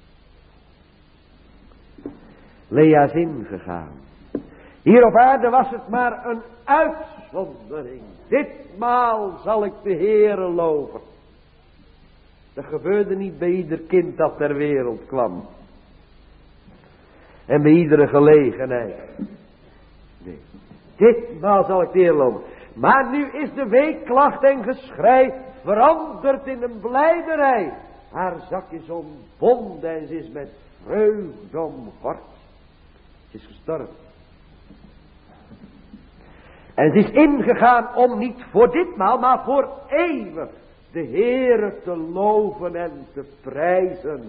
Lea is ingegaan. Hier op aarde was het maar een uitzondering. Ditmaal zal ik de Heere loven. Dat gebeurde niet bij ieder kind dat ter wereld kwam. En bij iedere gelegenheid. Nee. Ditmaal zal ik de Heere loven. Maar nu is de weeklacht en geschrei veranderd in een blijderij. Haar zak is ontbonden en ze is met vreugde omgord. Ze is gestorven. En ze is ingegaan om niet voor ditmaal, maar voor eeuwig de Heere te loven en te prijzen.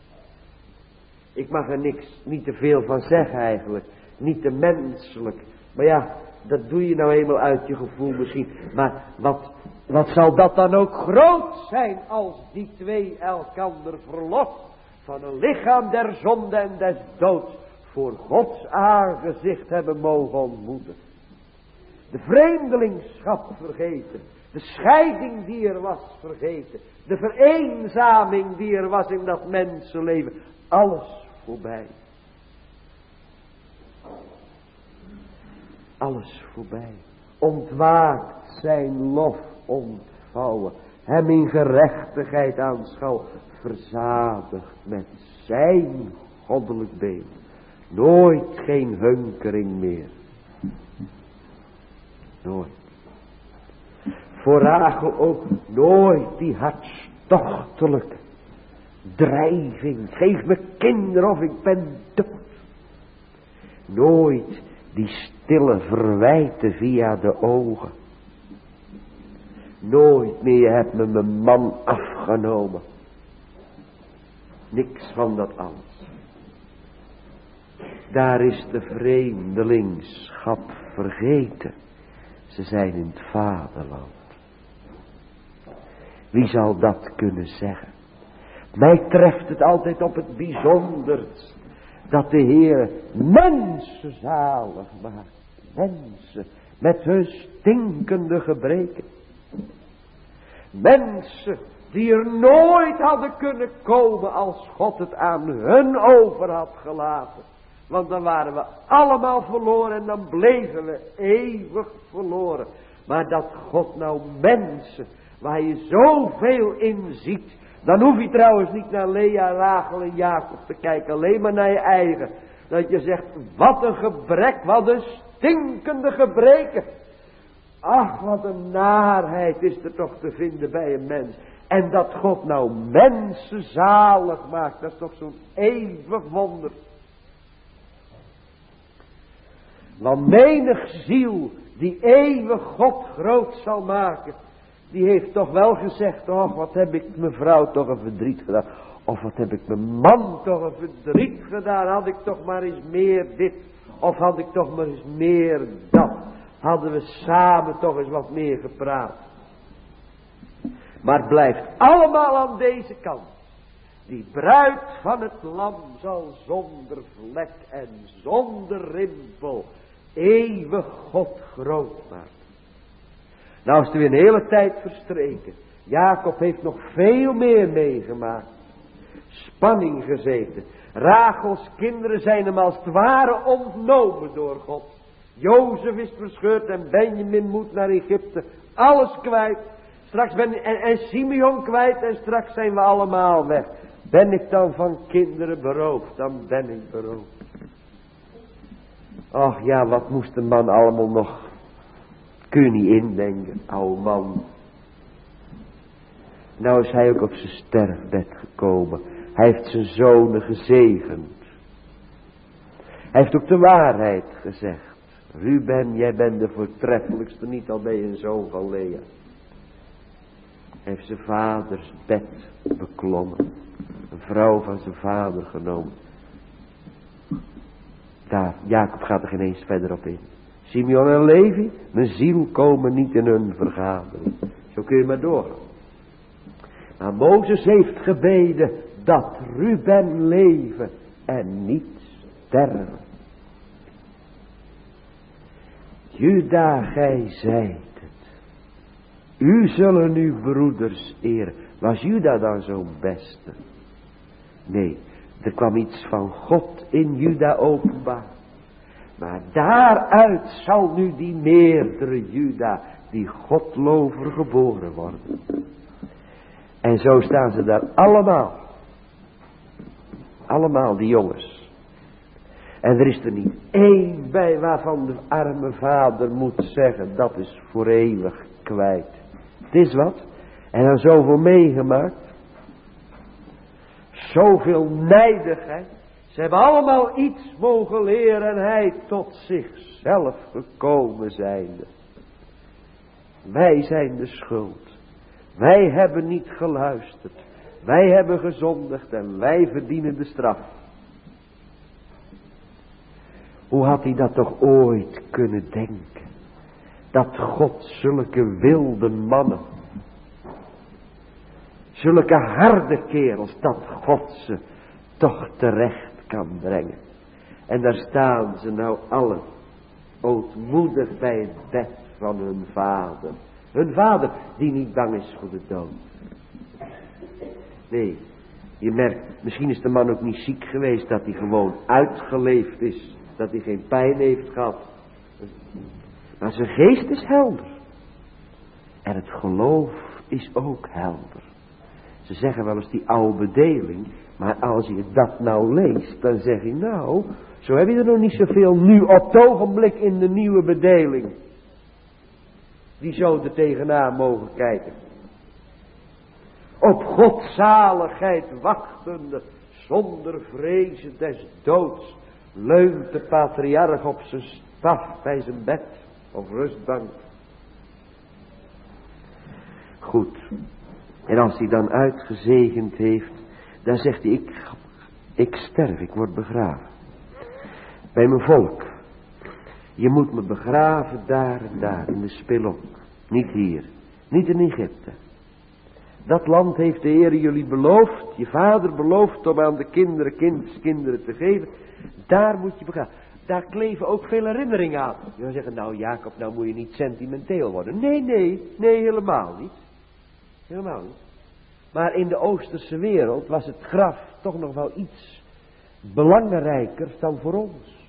Ik mag er niks, niet te veel van zeggen eigenlijk. Niet te menselijk. Maar ja, dat doe je nou eenmaal uit je gevoel misschien. Maar wat, wat zal dat dan ook groot zijn als die twee elkander verlost van een lichaam der zonde en des doods voor Gods aangezicht hebben mogen ontmoeten. De vreemdelingschap vergeten. De scheiding die er was vergeten. De vereenzaming die er was in dat mensenleven. Alles voorbij. Alles voorbij. Ontwaakt zijn lof ontvouwen. Hem in gerechtigheid aanschouwen. Verzadigd met zijn goddelijk beeld. Nooit geen hunkering meer. Nooit. Voor Rachel ook nooit die hartstochtelijke drijving. Geef me kinderen of ik ben dood. Nooit die stille verwijten via de ogen. Nooit meer, je hebt me mijn man afgenomen. Niks van dat alles. Daar is de vreemdelingschap vergeten. Ze zijn in het vaderland. Wie zal dat kunnen zeggen? Mij treft het altijd op het bijzonderst. Dat de Heer mensen zalig maakt. Mensen met hun stinkende gebreken. Mensen die er nooit hadden kunnen komen als God het aan hun over had gelaten. Want dan waren we allemaal verloren en dan bleven we eeuwig verloren. Maar dat God nou mensen, waar je zoveel in ziet. Dan hoef je trouwens niet naar Lea, Rachel en Jacob te kijken. Alleen maar naar je eigen. Dat je zegt, wat een gebrek, wat een stinkende gebreken. Ach, wat een naarheid is er toch te vinden bij een mens. En dat God nou mensen zalig maakt, dat is toch zo'n eeuwig wonder. Want menig ziel die eeuwig God groot zal maken, die heeft toch wel gezegd, oh wat heb ik mijn vrouw toch een verdriet gedaan. Of wat heb ik mijn man toch een verdriet gedaan. Had ik toch maar eens meer dit. Of had ik toch maar eens meer dat. Hadden we samen toch eens wat meer gepraat. Maar het blijft allemaal aan deze kant. Die bruid van het lam zal zonder vlek en zonder rimpel eeuwig God groot maken. Nou is er weer een hele tijd verstreken. Jacob heeft nog veel meer meegemaakt. Spanning gezeten. Rachels kinderen zijn hem als het ware ontnomen door God. Jozef is verscheurd en Benjamin moet naar Egypte. Alles kwijt. Straks ben en, en Simeon kwijt en straks zijn we allemaal weg. Ben ik dan van kinderen beroofd, dan ben ik beroofd. Och ja, wat moest de man allemaal nog. Kun je niet indenken, oude man. Nou is hij ook op zijn sterfbed gekomen. Hij heeft zijn zonen gezegend. Hij heeft ook de waarheid gezegd. Ruben, jij bent de voortreffelijkste, niet al ben je een zoon van Lea. Hij heeft zijn vaders bed beklommen. Een vrouw van zijn vader genomen. Daar, Jacob gaat er geen eens verder op in. Simeon en Levi, mijn ziel komen niet in hun vergadering. Zo kun je maar doorgaan. Maar Mozes heeft gebeden dat Ruben leven en niet sterven. Juda, gij zijt het. U zullen uw broeders eren. Was Juda dan zo'n beste? Nee, er kwam iets van God in Juda openbaar. Maar daaruit zal nu die meerdere Juda, die Godlover, geboren worden. En zo staan ze daar allemaal. Allemaal die jongens. En er is er niet één bij waarvan de arme vader moet zeggen, dat is voor eeuwig kwijt. Het is wat. En dan zoveel meegemaakt. Zoveel nijdigheid. Ze hebben allemaal iets mogen leren en hij tot zichzelf gekomen zijnde. Wij zijn de schuld. Wij hebben niet geluisterd. Wij hebben gezondigd en wij verdienen de straf. Hoe had hij dat toch ooit kunnen denken? Dat God zulke wilde mannen, zulke harde kerels, dat God ze toch terecht kan brengen. En daar staan ze nou allen ootmoedig bij het bed van hun vader. Hun vader die niet bang is voor de dood. Nee, je merkt, misschien is de man ook niet ziek geweest, dat hij gewoon uitgeleefd is. Dat hij geen pijn heeft gehad. Maar zijn geest is helder. En het geloof is ook helder. Ze zeggen wel eens die oude bedeling. Maar als je dat nou leest, dan zeg je nou, zo heb je er nog niet zoveel nu op het ogenblik in de nieuwe bedeling. Die zo er tegenaan mogen kijken. Op godzaligheid wachtende, zonder vrezen des doods, leunt de patriarch op zijn staf bij zijn bed of rustbank. Goed. En als hij dan uitgezegend heeft, dan zegt hij, ik, ik sterf, ik word begraven. Bij mijn volk. Je moet me begraven daar en daar, in de spelonk. Niet hier, niet in Egypte. Dat land heeft de Heer jullie beloofd, je vader beloofd om aan de kinderen, kindskinderen te geven. Daar moet je begraven. Daar kleven ook veel herinneringen aan. Je zou zeggen, nou Jacob, nou moet je niet sentimenteel worden. Nee, nee, nee, helemaal niet. Helemaal niet. Maar in de Oosterse wereld was het graf toch nog wel iets belangrijker dan voor ons.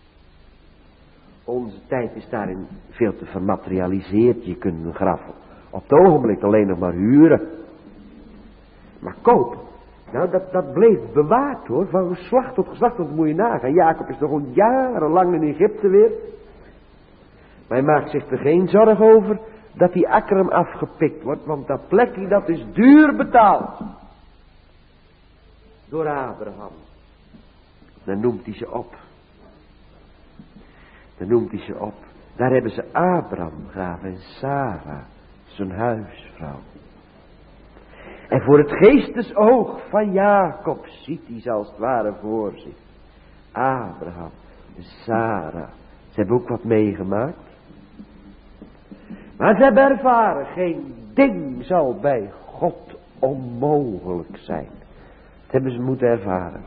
Onze tijd is daarin veel te vermaterialiseerd. Je kunt een graf op het ogenblik alleen nog maar huren. Maar kopen, nou dat, dat bleef bewaard hoor, van geslacht tot geslacht, dat moet je nagaan. Jacob is nog al jarenlang in Egypte weer. Maar hij maakt zich er geen zorg over dat die akker hem afgepikt wordt, want dat plekje dat is duur betaald. Door Abraham. Dan noemt hij ze op. Dan noemt hij ze op. Daar hebben ze Abraham begraven en Sarah, zijn huisvrouw. En voor het geestesoog van Jacob ziet hij ze als het ware voor zich. Abraham en Sarah. Ze hebben ook wat meegemaakt. Maar ze hebben ervaren, geen ding zal bij God onmogelijk zijn. Dat hebben ze moeten ervaren.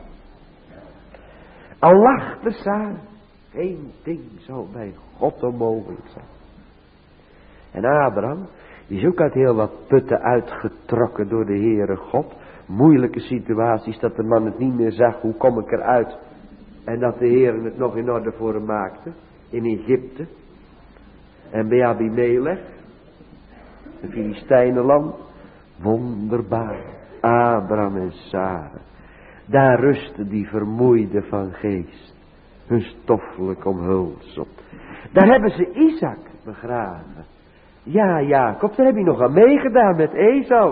Al lachte Sarah, geen ding zal bij God onmogelijk zijn. En Abraham, die is ook uit heel wat putten uitgetrokken door de Heere God. Moeilijke situaties, dat de man het niet meer zag, hoe kom ik eruit? En dat de Heere het nog in orde voor hem maakte, in Egypte. En bij Abimelech, de Filistijnenland, wonderbaar. Abraham en Sarah, daar rustte die vermoeide van geest, hun stoffelijk omhulsel. Daar hebben ze Isaac begraven. Ja, Jacob, daar heb je nog aan meegedaan met Esau.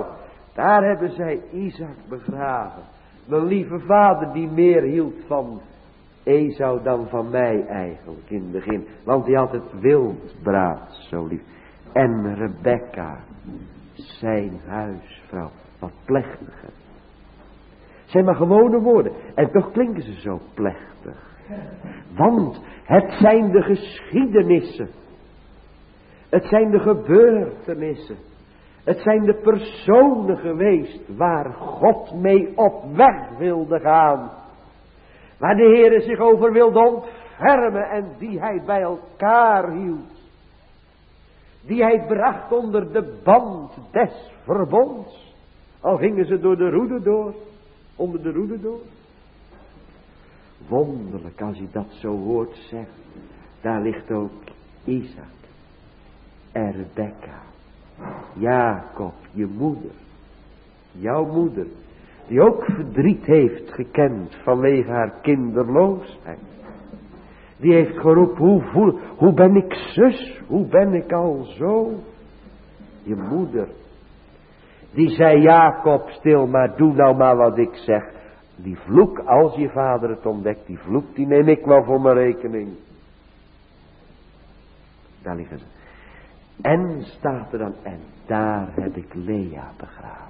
Daar hebben zij Isaac begraven. Mijn lieve vader die meer hield van Esau dan van mij eigenlijk in het begin. Want die had het wildbraad zo lief. En Rebecca, zijn huisvrouw, wat plechtiger. Zijn maar gewone woorden. En toch klinken ze zo plechtig. Want het zijn de geschiedenissen. Het zijn de gebeurtenissen. Het zijn de personen geweest waar God mee op weg wilde gaan. Waar de Heere zich over wilde ontfermen en die hij bij elkaar hield. Die hij bracht onder de band des verbonds. Al gingen ze door de roede door. Onder de roede door. Wonderlijk als je dat zo hoort zegt. Daar ligt ook Isaac. En Rebecca. Jacob, je moeder. Jouw moeder. Die ook verdriet heeft gekend vanwege haar kinderloosheid. Die heeft geroepen, hoe, voel, hoe ben ik zus? Hoe ben ik al zo? Je moeder. Die zei, Jacob, stil maar, doe nou maar wat ik zeg. Die vloek, als je vader het ontdekt, die vloek, die neem ik wel voor mijn rekening. Daar liggen ze. En staat er dan, en daar heb ik Lea begraven.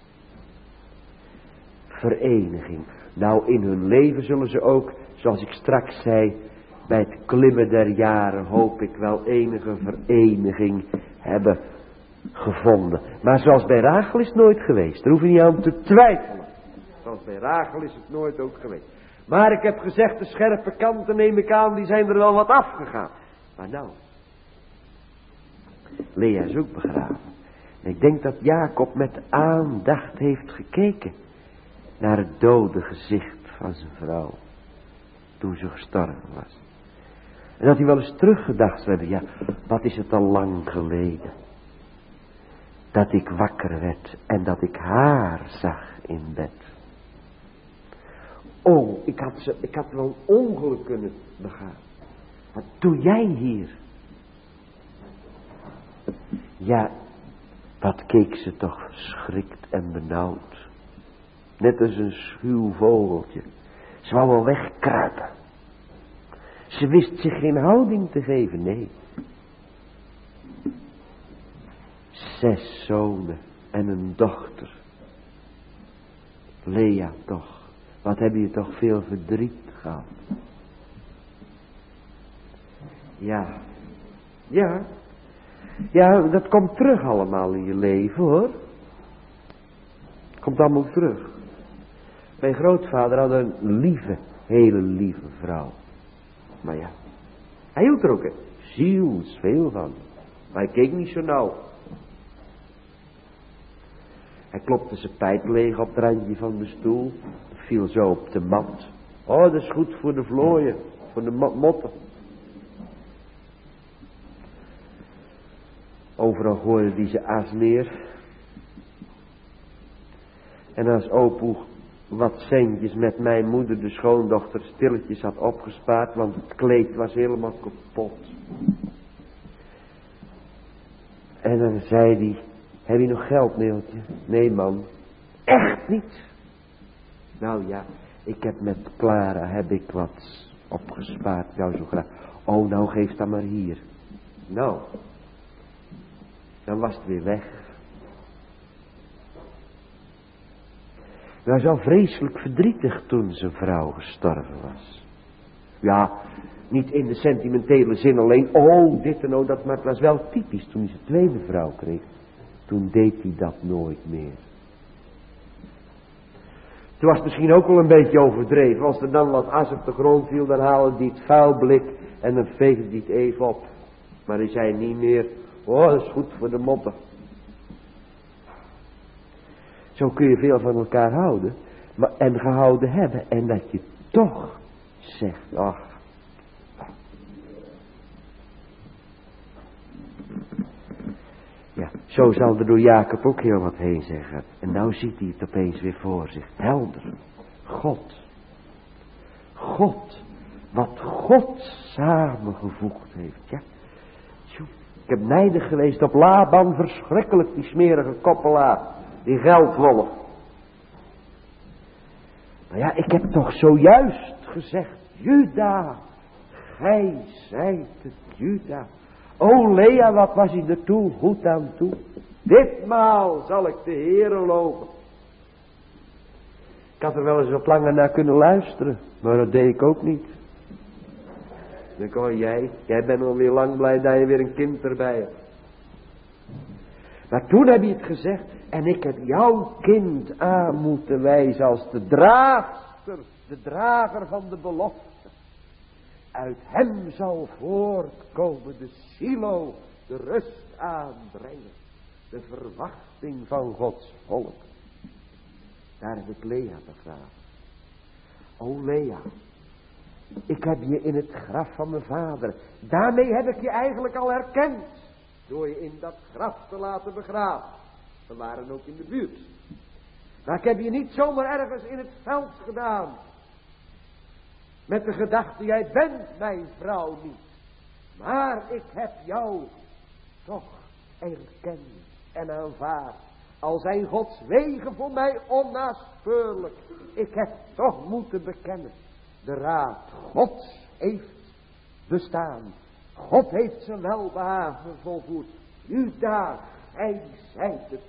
Vereniging. Nou, in hun leven zullen ze ook, zoals ik straks zei, bij het klimmen der jaren hoop ik wel enige vereniging hebben gevonden. Maar zoals bij Rachel is het nooit geweest. Daar hoef je niet aan te twijfelen. Zoals bij Rachel is het nooit ook geweest. Maar ik heb gezegd, de scherpe kanten neem ik aan, die zijn er wel wat afgegaan. Maar nou, Lea is ook begraven. En ik denk dat Jacob met aandacht heeft gekeken naar het dode gezicht van zijn vrouw. Toen ze gestorven was. En dat hij wel eens teruggedacht zou hebben. Ja, wat is het al lang geleden. Dat ik wakker werd. En dat ik haar zag in bed. Oh, ik had, ze, ik had wel een ongeluk kunnen begaan. Wat doe jij hier? Ja, wat keek ze toch verschrikt en benauwd. Net als een schuw vogeltje. Ze wou wel wegkruipen. Ze wist zich geen houding te geven, nee. Zes zonen en een dochter. Lea toch, wat heb je toch veel verdriet gehad. Ja, ja, ja, dat komt terug allemaal in je leven hoor. Komt allemaal terug. Mijn grootvader had een lieve, hele lieve vrouw. Maar ja, hij hield er ook zielsveel van. Maar hij keek niet zo nauw. Hij klopte zijn pijp leeg op het randje van de stoel. Viel zo op de mat. Oh, dat is goed voor de vlooien. Voor de motten. Overal gooide hij ze as neer. En als opoe wat centjes met mijn moeder, de schoondochter, stilletjes had opgespaard, want het kleed was helemaal kapot. En dan zei hij, heb je nog geld, Neeltje? Nee, man. Echt niet? Nou ja, ik heb met Clara, heb ik wat opgespaard, jou zo graag. Oh, nou geef dat maar hier. Nou, dan was het weer weg. Hij was al vreselijk verdrietig toen zijn vrouw gestorven was. Ja, niet in de sentimentele zin alleen. Oh, dit en oh, dat. Maar het was wel typisch toen hij zijn tweede vrouw kreeg. Toen deed hij dat nooit meer. Toen was het misschien ook wel een beetje overdreven. Als er dan wat as op de grond viel, dan haalde hij het vuilblik en dan veegde hij het even op. Maar hij zei niet meer, oh, dat is goed voor de motten. Zo kun je veel van elkaar houden. Maar, en gehouden hebben. En dat je toch zegt. Ach. Ja, zo zal er door Jacob ook heel wat heen zeggen. En nou ziet hij het opeens weer voor zich. Helder. God. God. Wat God samengevoegd heeft. Ja. Ik heb nijdig geweest op Laban. Verschrikkelijk die smerige koppelaar. Die geldwolf. Maar ja, ik heb toch zojuist gezegd, Juda, gij zijt het, Juda. O Lea, wat was hij er toe goed aan toe. Ditmaal zal ik de Heere loven. Ik had er wel eens wat langer naar kunnen luisteren, maar dat deed ik ook niet. Ik denk, oh jij, jij bent alweer lang blij dat je weer een kind erbij hebt. Maar toen heb je het gezegd, en ik heb jouw kind aan moeten wijzen als de draagster, de drager van de belofte. Uit hem zal voortkomen de silo, de rust aanbrengen, de verwachting van Gods volk. Daar heb ik Lea begraven. O Lea, ik heb je in het graf van mijn vader. Daarmee heb ik je eigenlijk al herkend. Door je in dat graf te laten begraven. We waren ook in de buurt. Maar ik heb je niet zomaar ergens in het veld gedaan. Met de gedachte, jij bent mijn vrouw niet. Maar ik heb jou toch erkend en aanvaard. Al zijn Gods wegen voor mij onnaspeurlijk. Ik heb toch moeten bekennen. De raad Gods heeft bestaan. God heeft zijn welbehagen volvoerd. Juda, gij zijt het.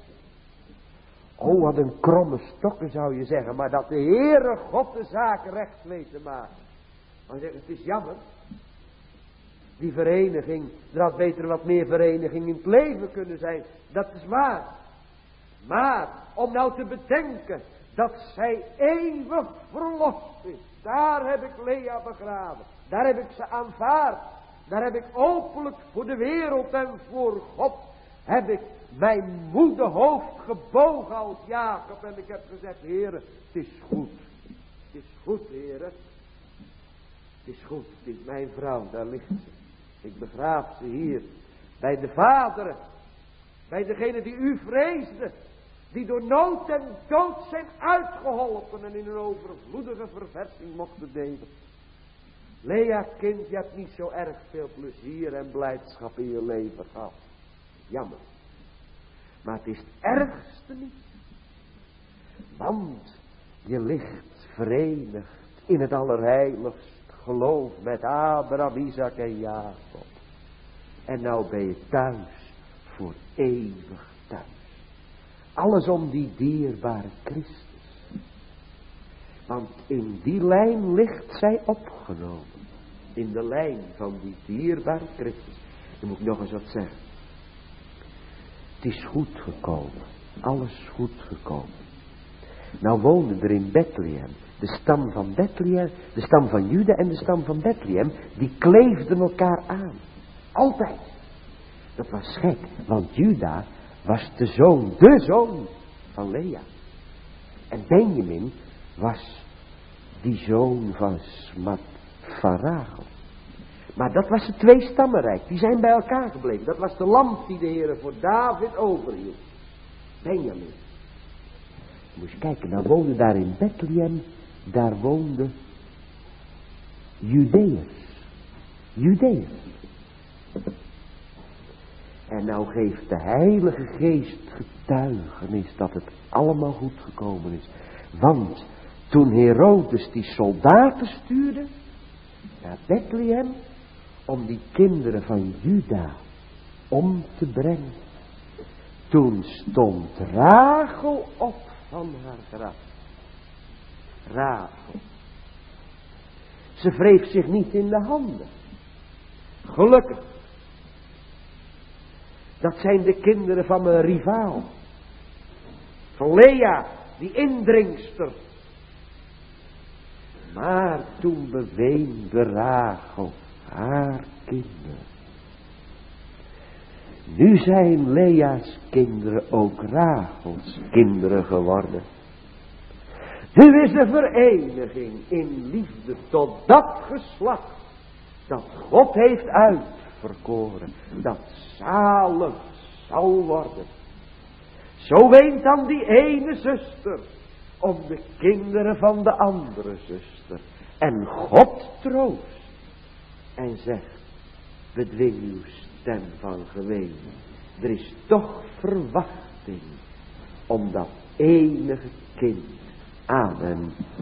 Oh, wat een kromme stokken zou je zeggen. Maar dat de Heere God de zaak recht weet te maken. Maar zeg, het is jammer. Die vereniging, er had beter wat meer vereniging in het leven kunnen zijn. Dat is waar. Maar om nou te bedenken dat zij eeuwig verlost is. Daar heb ik Lea begraven. Daar heb ik ze aanvaard. Daar heb ik openlijk voor de wereld en voor God. Heb ik mijn moederhoofd gebogen als Jacob. En ik heb gezegd, Heere, het is goed. Het is goed, Heere. Het is goed, het is mijn vrouw, daar ligt ze. Ik begraaf ze hier. Bij de vaderen. Bij degene die u vreesde. Die door nood en dood zijn uitgeholpen. En in een overvloedige verversing mochten delen. Lea, kind, je hebt niet zo erg veel plezier en blijdschap in je leven gehad. Jammer. Maar het is het ergste niet. Want je ligt verenigd in het allerheiligst geloof met Abraham, Isaac en Jacob. En nou ben je thuis voor eeuwig thuis. Alles om die dierbare Christus. Want in die lijn ligt zij opgenomen. In de lijn van die dierbare Christus. Dan moet ik nog eens wat zeggen. Het is goed gekomen. Alles goed gekomen. Nou wonen er in Bethlehem. De stam van Bethlehem. De stam van Juda en de stam van Bethlehem. Die kleefden elkaar aan. Altijd. Dat was gek. Want Juda was de zoon. De zoon van Lea. En Benjamin was die zoon van Smat van Rachel. Maar dat was het twee stammenrijk. Die zijn bij elkaar gebleven. Dat was de lamp die de Heer voor David overhield. Benjamin. Moet je kijken, nou woonde daar in Bethlehem. Daar woonde Judeërs. Judeërs. En nou geeft de Heilige Geest getuigenis dat het allemaal goed gekomen is. Want toen Herodes die soldaten stuurde naar Bethlehem om die kinderen van Juda om te brengen. Toen stond Rachel op van haar graf. Rachel. Ze wreef zich niet in de handen. Gelukkig. Dat zijn de kinderen van mijn rivaal. Van Lea, die indringster. Maar toen beweende Rachel haar kinderen. Nu zijn Lea's kinderen ook Rachels kinderen geworden. Nu is de vereniging in liefde tot dat geslacht dat God heeft uitverkoren, dat zalig zal worden. Zo weent dan die ene zuster om de kinderen van de andere zuster. En God troost en zegt, bedwing uw stem van geween. Er is toch verwachting om dat enige kind. Amen.